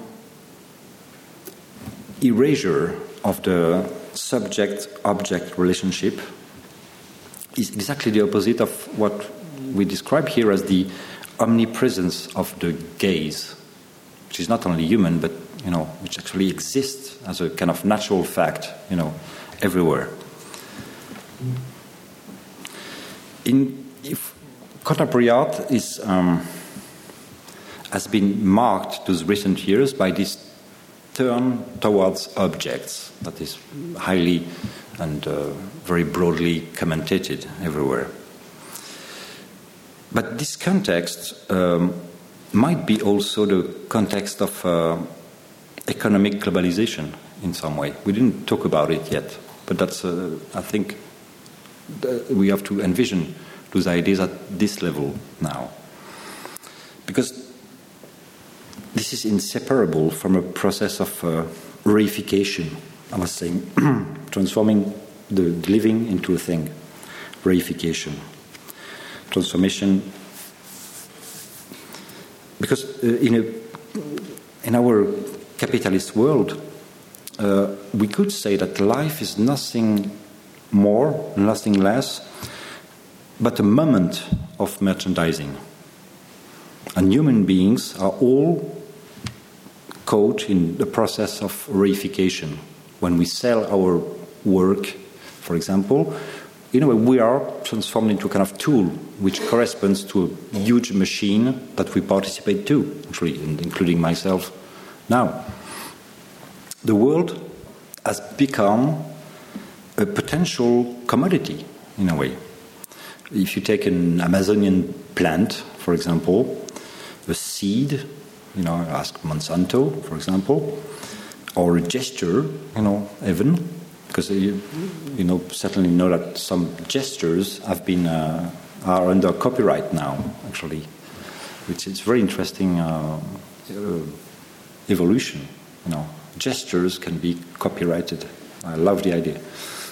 erasure of the subject-object relationship is exactly the opposite of what we describe here as the omnipresence of the gaze, which is not only human, but which actually exists as a kind of natural fact, everywhere. If contemporary art has been marked those recent years by this turn towards objects that is highly and very broadly commentated everywhere. But this context might be also the context of economic globalization in some way. We didn't talk about it yet, but that's, I think, we have to envision those ideas at this level now. Because this is inseparable from a process of reification. I was saying, transforming the living into a thing. Reification. Transformation. Because in our capitalist world, we could say that life is nothing more, nothing less, but a moment of merchandising. And human beings are all caught in the process of reification. When we sell our work, for example, we are transformed into a kind of tool which corresponds to a huge machine that we participate to, actually, including myself now. The world has become a potential commodity, in a way. If you take an Amazonian plant, for example, a seed, ask Monsanto, for example, or a gesture, even, because you certainly know that some gestures have been are under copyright now, actually, which is very interesting evolution. Gestures can be copyrighted. I love the idea.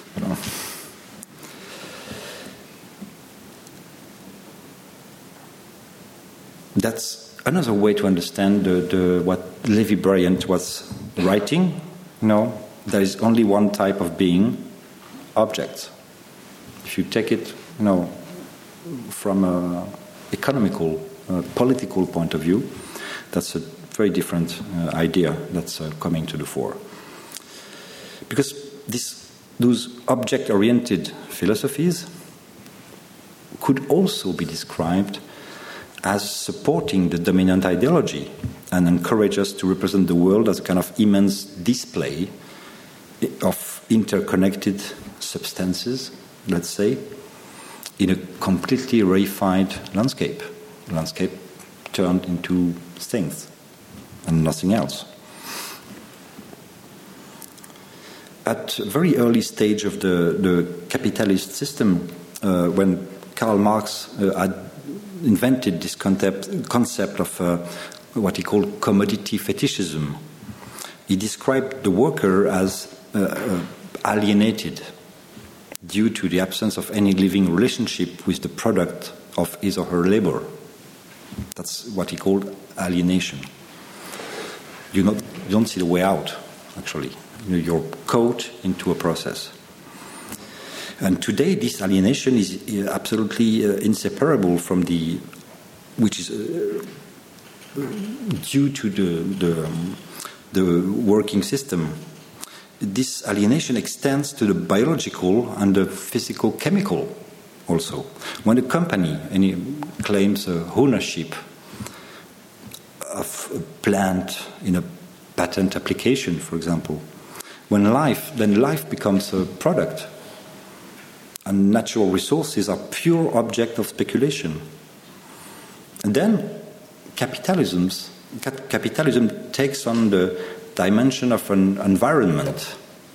That's another way to understand what Lévi-Bryant was writing. There is only one type of being, objects. If you take it, from an economical, political point of view, that's a very different idea that's coming to the fore. Because those object-oriented philosophies could also be described as supporting the dominant ideology and encourage us to represent the world as a kind of immense display of interconnected substances, let's say, in a completely reified landscape turned into things and nothing else. At a very early stage of the capitalist system, when Karl Marx had invented this concept of what he called commodity fetishism, he described the worker as alienated due to the absence of any living relationship with the product of his or her labor. That's what he called alienation. you don't see the way out, actually. You're caught into a process. And today, this alienation is absolutely inseparable from which is due to the working system. This alienation extends to the biological and the physical chemical also. When a company claims ownership of a plant in a patent application, for example, then life becomes a product, and natural resources are pure object of speculation. And then capitalism takes on the dimension of an environment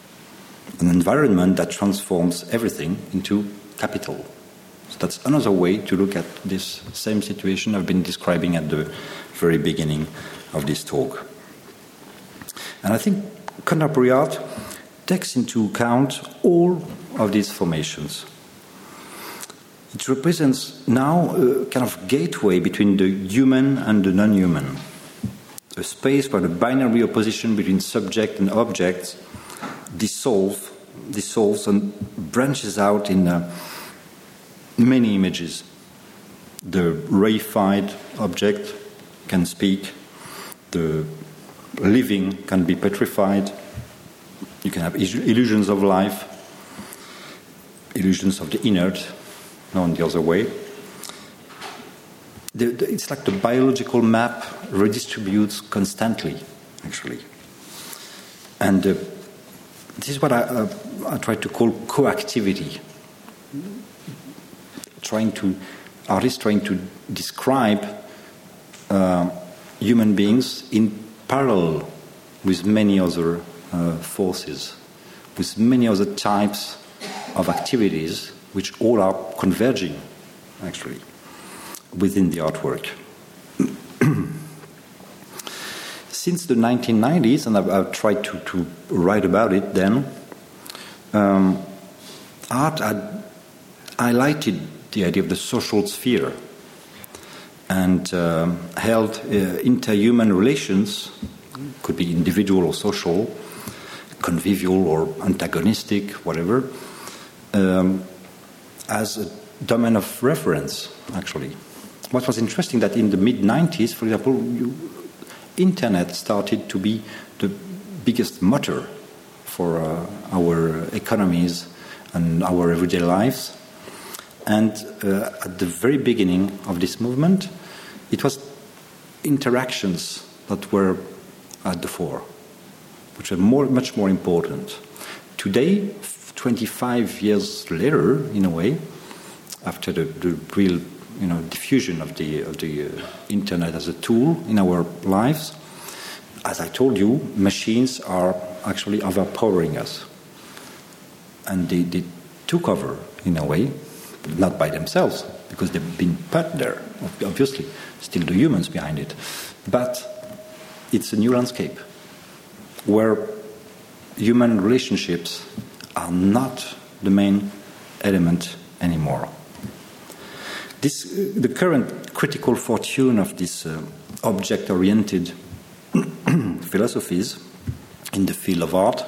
that transforms everything into capital. So that's another way to look at this same situation I've been describing at the very beginning of this talk. And I think contemporary art takes into account all of these formations. It represents now a kind of gateway between the human and the non-human, a space where the binary opposition between subject and object dissolves and branches out in many images. The reified object can speak, the living can be petrified, you can have illusions of life, illusions of the inert, on the other way. It's like the biological map redistributes constantly, actually. And this is what I try to call coactivity. Artists trying to describe human beings in parallel with many other forces, with many other types of activities, which all are converging, actually, within the artwork. Since the 1990s, and I've tried to write about it then, art had highlighted the idea of the social sphere and held interhuman relations, could be individual or social, convivial or antagonistic, whatever, as a domain of reference, actually. What was interesting that in the mid-90s, for example, internet started to be the biggest motor for our economies and our everyday lives. And at the very beginning of this movement, it was interactions that were at the fore, which are much more important. Today, 25 years later, in a way, after the real diffusion of the internet as a tool in our lives, as I told you, machines are actually overpowering us. And they took over, in a way, not by themselves, because they've been put there, obviously, still the humans behind it. But it's a new landscape where human relationships are not the main element anymore. The current critical fortune of this object-oriented philosophies in the field of art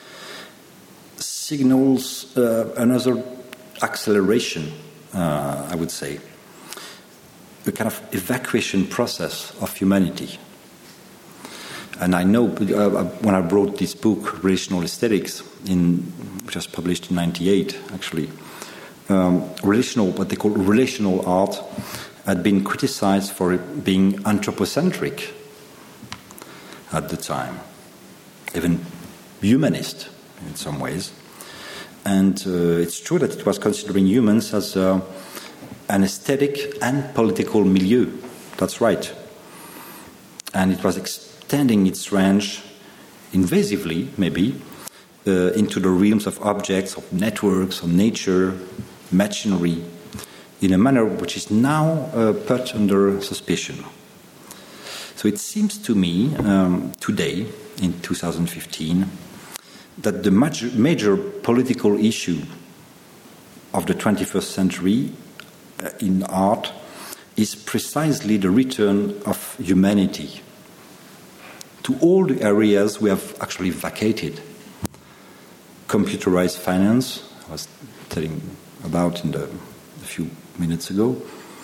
signals another acceleration, I would say, a kind of evacuation process of humanity. And I know when I wrote this book, Relational Aesthetics, which was published in 1998, actually, what they call relational art had been criticized for being anthropocentric at the time, even humanist in some ways. And it's true that it was considering humans as an aesthetic and political milieu. That's right. And it was extending its range invasively, maybe, into the realms of objects, of networks, of nature, machinery, in a manner which is now put under suspicion. So it seems to me, today, in 2015, that the major political issue of the 21st century in art is precisely the return of humanity to all the areas we have actually vacated. Computerized finance, I was telling about a few minutes ago.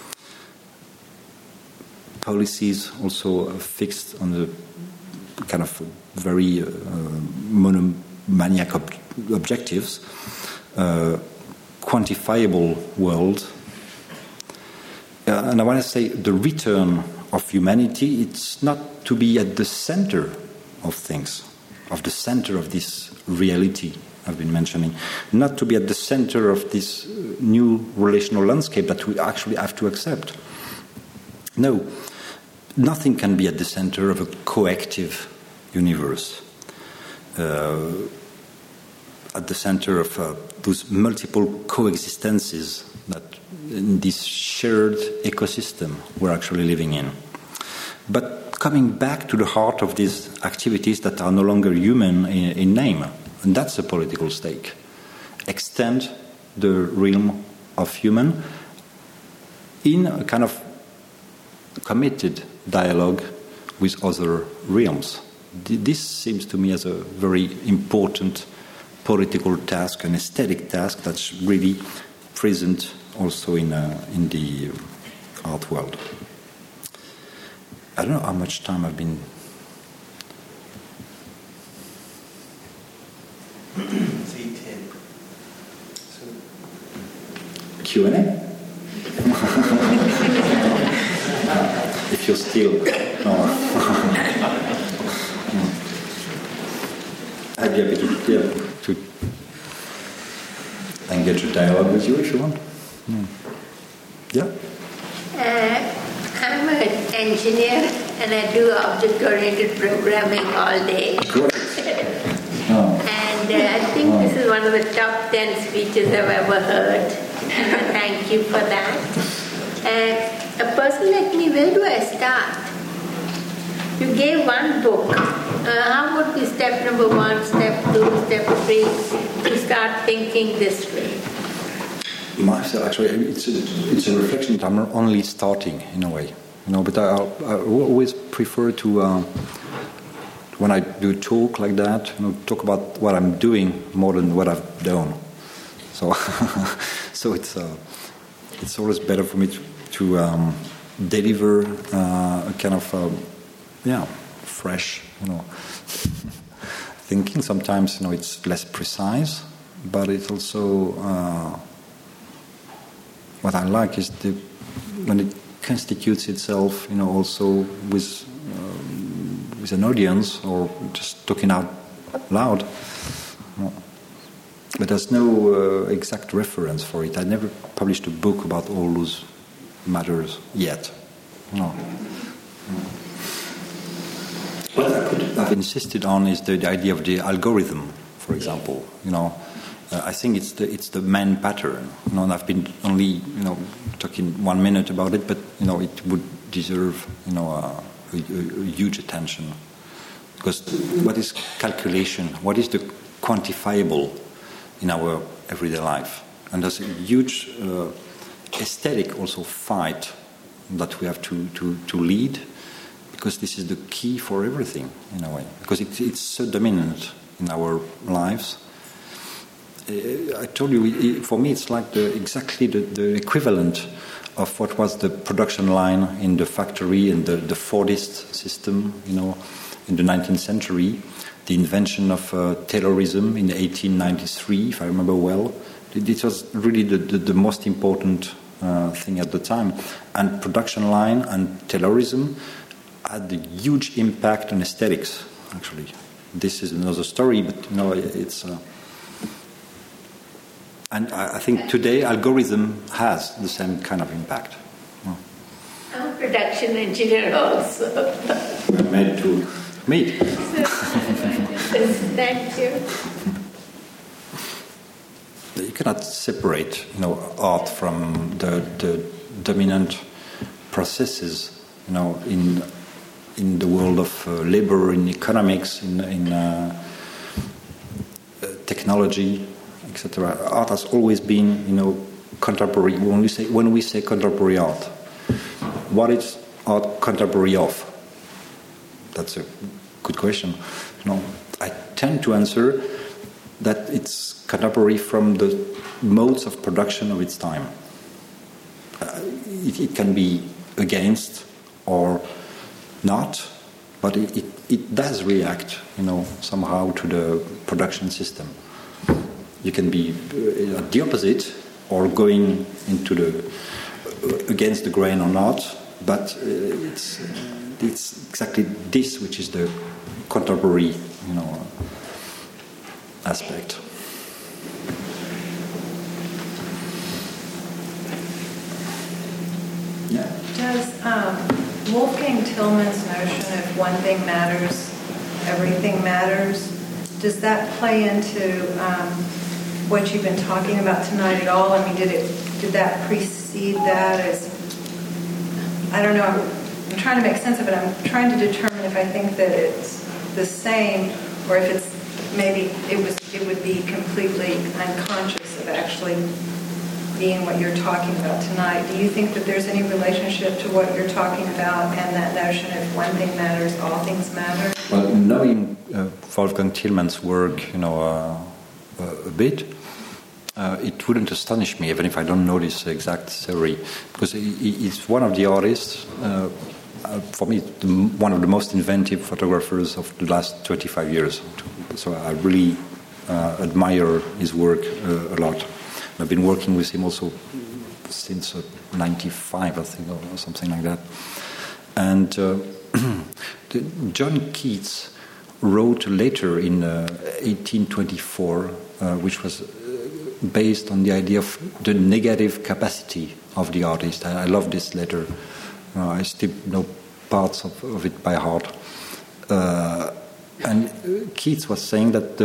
Policies also fixed on the kind of very monomaniac objectives, quantifiable world. And I want to say the return of humanity, it's not to be at the center of things, of the center of this reality I've been mentioning, not to be at the center of this new relational landscape that we actually have to accept. No, nothing can be at the center of a coactive universe, at the center of those multiple coexistences that in this shared ecosystem we're actually living in. But coming back to the heart of these activities that are no longer human in name, and that's a political stake. Extend the realm of human in a kind of committed dialogue with other realms. This seems to me as a very important political task, an aesthetic task that's really present also in the art world. I don't know how much time I've been. Q&A? If you're still. No. I'd be happy to engage a dialogue with you if you want. Yeah? I'm an engineer and I do object-oriented programming all day. Great. And I think this is one of the top 10 speeches I've ever heard. Thank you for that. A person like me, where do I start? You gave one book. How would be step number 1, step 2, step 3 to start thinking this way? Actually, it's a reflection that I'm only starting in a way, But I always prefer to, when I do talk like that, talk about what I'm doing more than what I've done. So, so it's always better for me to deliver a kind of fresh, thinking. Sometimes it's less precise, but it's also. What I like is when it constitutes itself, also with an audience or just talking out loud. But there's no exact reference for it. I never published a book about all those matters yet. No. What I could have insisted on is the idea of the algorithm, for example. I think it's the main pattern. And I've been only talking 1 minute about it, but it would deserve a huge attention, because what is calculation? What is the quantifiable in our everyday life? And there's a huge aesthetic also fight that we have to lead, because this is the key for everything in a way, because it's so dominant in our lives. I told you, for me, it's like exactly the equivalent of what was the production line in the factory in the Fordist system, in the 19th century. The invention of Taylorism in 1893, if I remember well. It was really the most important thing at the time. And production line and Taylorism had a huge impact on aesthetics, actually. This is another story, but it's... And I think today algorithm has the same kind of impact. I'm a production engineer also. We're made to meet. Thank you. You cannot separate, art from the dominant processes, in the world of labor, in economics, in technology, etc. Art has always been, contemporary. When we say contemporary art, what is art contemporary of? That's a good question. I tend to answer that it's contemporary from the modes of production of its time. It can be against or not, but it does react, somehow to the production system. You can be at the opposite or going into against the grain or not, but it's exactly this which is the contemporary, aspect. Yeah. Does Wolfgang Tillmans' notion of one thing matters, everything matters, does that play into what you've been talking about tonight at all? I mean, did that precede that? I don't know. I'm trying to make sense of it. I'm trying to determine if I think that it's the same, or if it's maybe it would be completely unconscious of actually being what you're talking about tonight. Do you think that there's any relationship to what you're talking about and that notion of one thing matters, all things matter? Well, knowing Wolfgang Tillmans' work, a bit, it wouldn't astonish me, even if I don't know this exact theory, because he's one of the artists, for me, one of the most inventive photographers of the last 25 years. So I really admire his work a lot. I've been working with him also since 95, I think, or something like that. And John Keats wrote a letter in 1824, which was based on the idea of the negative capacity of the artist. I love this letter. I still know parts of it by heart. And Keats was saying that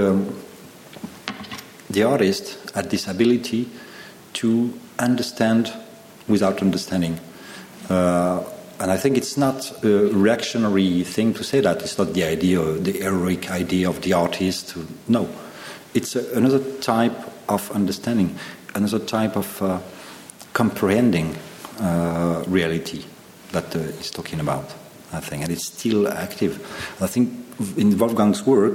the artist had this ability to understand without understanding. And I think it's not a reactionary thing to say that. It's not the heroic idea of the artist. No. It's another type of understanding, another type of comprehending reality that he's talking about, I think. And it's still active. I think in Wolfgang's work,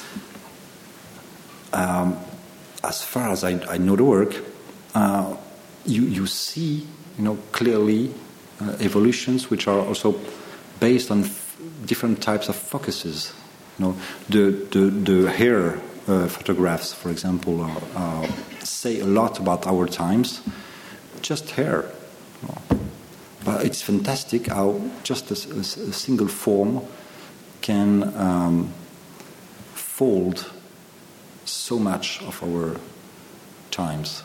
as far as I know the work, you see, clearly evolutions which are also based on different types of focuses. The hair photographs, for example, say a lot about our times. Just hair, but it's fantastic how just a single form can fold so much of our times.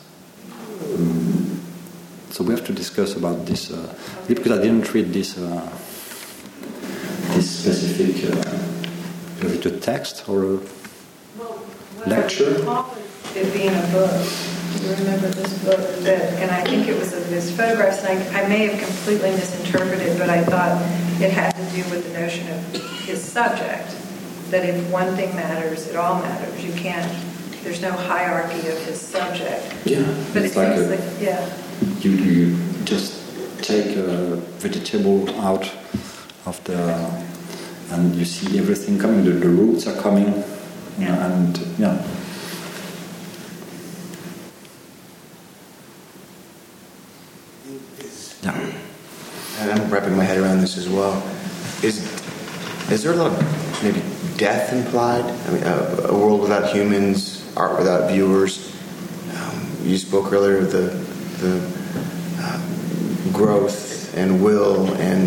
So we have to discuss about this because I didn't read this specific. Is it a text or a lecture? It being a book. Do you remember this book? And I think it was of his photographs, and I may have completely misinterpreted, but I thought it had to do with the notion of his subject. That if one thing matters, it all matters. You can't. There's no hierarchy of his subject. Yeah, but it's like yeah. You just take a vegetable out of the, and you see everything coming. The roots are coming, and yeah. And I'm wrapping my head around this as well. Is there a lot of maybe death implied? I mean, a world without humans, art without viewers. You spoke earlier of the growth and will, and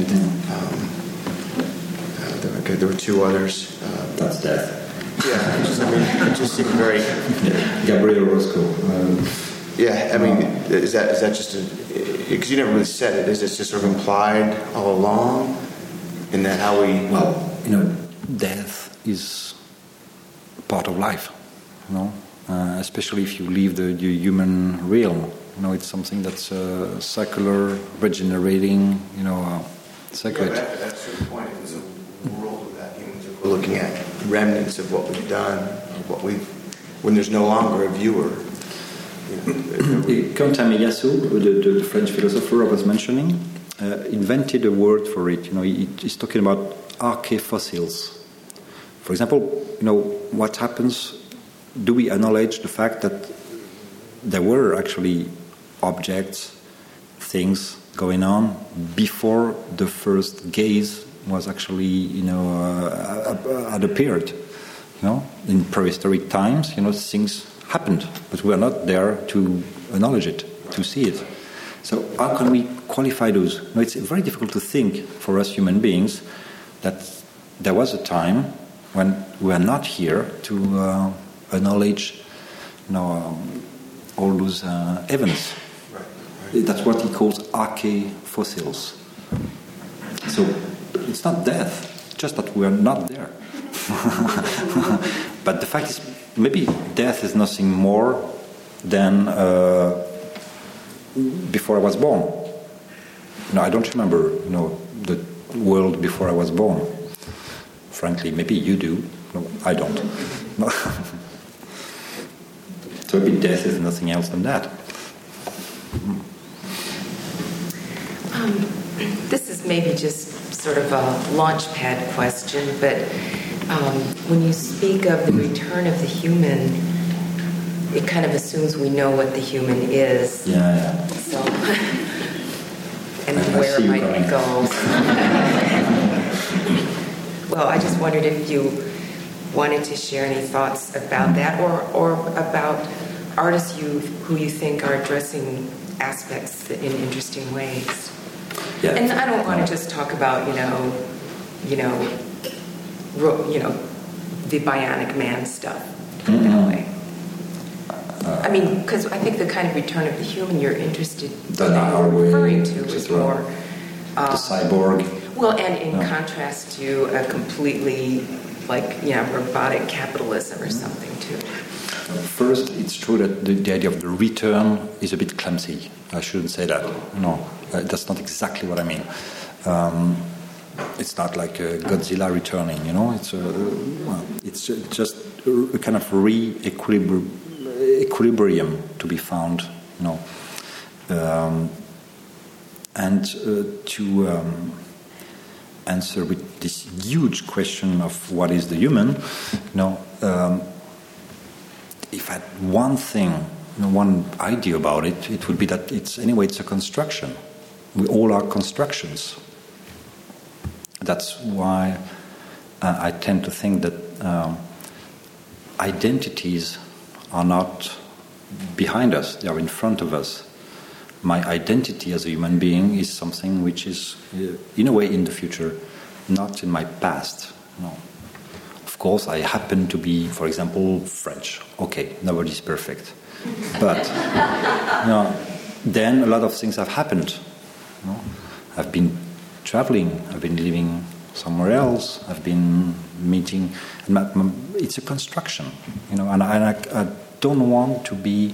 there were two others. That's death. Yeah, it just seemed very. Gabriel Roscoe. Yeah, I mean, is that just because you never really said it? Is this just sort of implied all along? In that how we... Well, death is part of life, especially if you leave the human realm. It's something that's circular, regenerating, sacred. Yeah, that's the point. It was a world without humans. We're looking at remnants of what we've done, when there's no longer a viewer. Quentin Meillassoux, the French philosopher I was mentioning, invented a word for it. He's talking about archaefossils. For example, what happens? Do we acknowledge the fact that there were actually objects, things going on before the first gaze was actually, had appeared? In prehistoric times, things happened, but we are not there to acknowledge it, to see it. So how can we qualify those? It's very difficult to think for us human beings that there was a time when we are not here to acknowledge, all those events. Right. That's what he calls archaefossils. So it's not death, just that we are not there. But the fact is, maybe death is nothing more than before I was born. I don't remember, the world before I was born. Frankly, maybe you do. No, I don't. So maybe death is nothing else than that. This is maybe just sort of a launch pad question, but when you speak of the return of the human, it kind of assumes we know what the human is. Yeah. So, and where might we go? Well, I just wondered if you wanted to share any thoughts about that, or about artists who you think are addressing aspects in interesting ways. Yeah. And I don't want to just talk about the bionic man stuff in a way. I mean, because I think the kind of return of the human you're interested in referring to is more the cyborg. Well, and in contrast to a completely robotic capitalism or something too. First, it's true that the idea of the return is a bit clumsy. I shouldn't say that. No, that's not exactly what I mean. It's not like Godzilla returning, It's just a kind of equilibrium to be found, and to answer with this huge question of what is the human, if I had one thing, one idea about it, it would be that it's a construction. We all are constructions. That's why I tend to think that identities are not behind us, they are in front of us. My identity as a human being is something which is, in a way, in the future, not in my past. No. Of course, I happen to be, for example, French. Okay, nobody's perfect. But then a lot of things have happened. I've been traveling, I've been living somewhere else, I've been meeting. It's a construction, and I don't want to be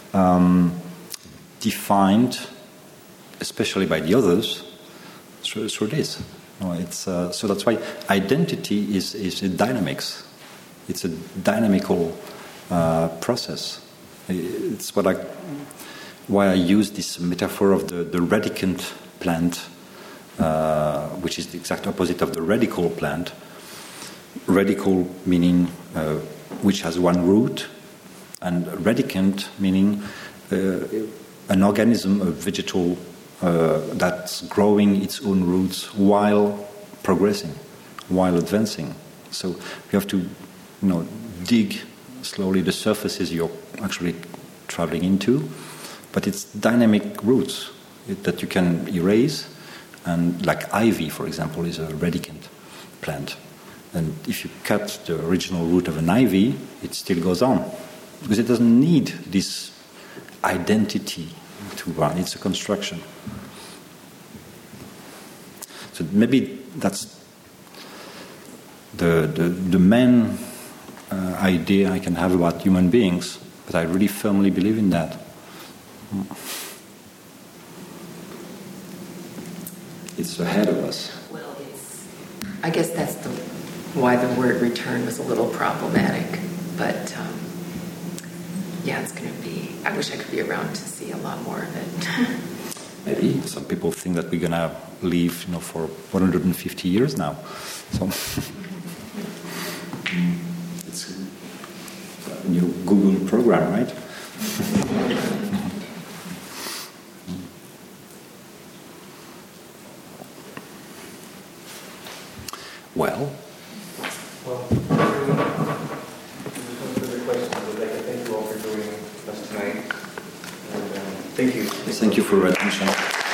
defined, especially by the others, through this. So that's why identity is a dynamics. It's a dynamical process. It's why I use this metaphor of the radicant plant, which is the exact opposite of the radical plant. Radical meaning which has one root, and radicant meaning an organism, a vegetal that's growing its own roots while progressing, while advancing. So you have to, dig slowly the surfaces you're actually traveling into, but it's dynamic roots that you can erase. And like ivy, for example, is a radicant plant. And if you cut the original root of an ivy, it still goes on. Because it doesn't need this identity to run. It's a construction. So maybe that's the main idea I can have about human beings, but I really firmly believe in that. It's ahead of us. Well, I guess that's why the word return was a little problematic. But it's going to be. I wish I could be around to see a lot more of it. Maybe some people think that we're going to live, for 150 years now. So new Google program, right? Well, thank you. Thank you for your attention.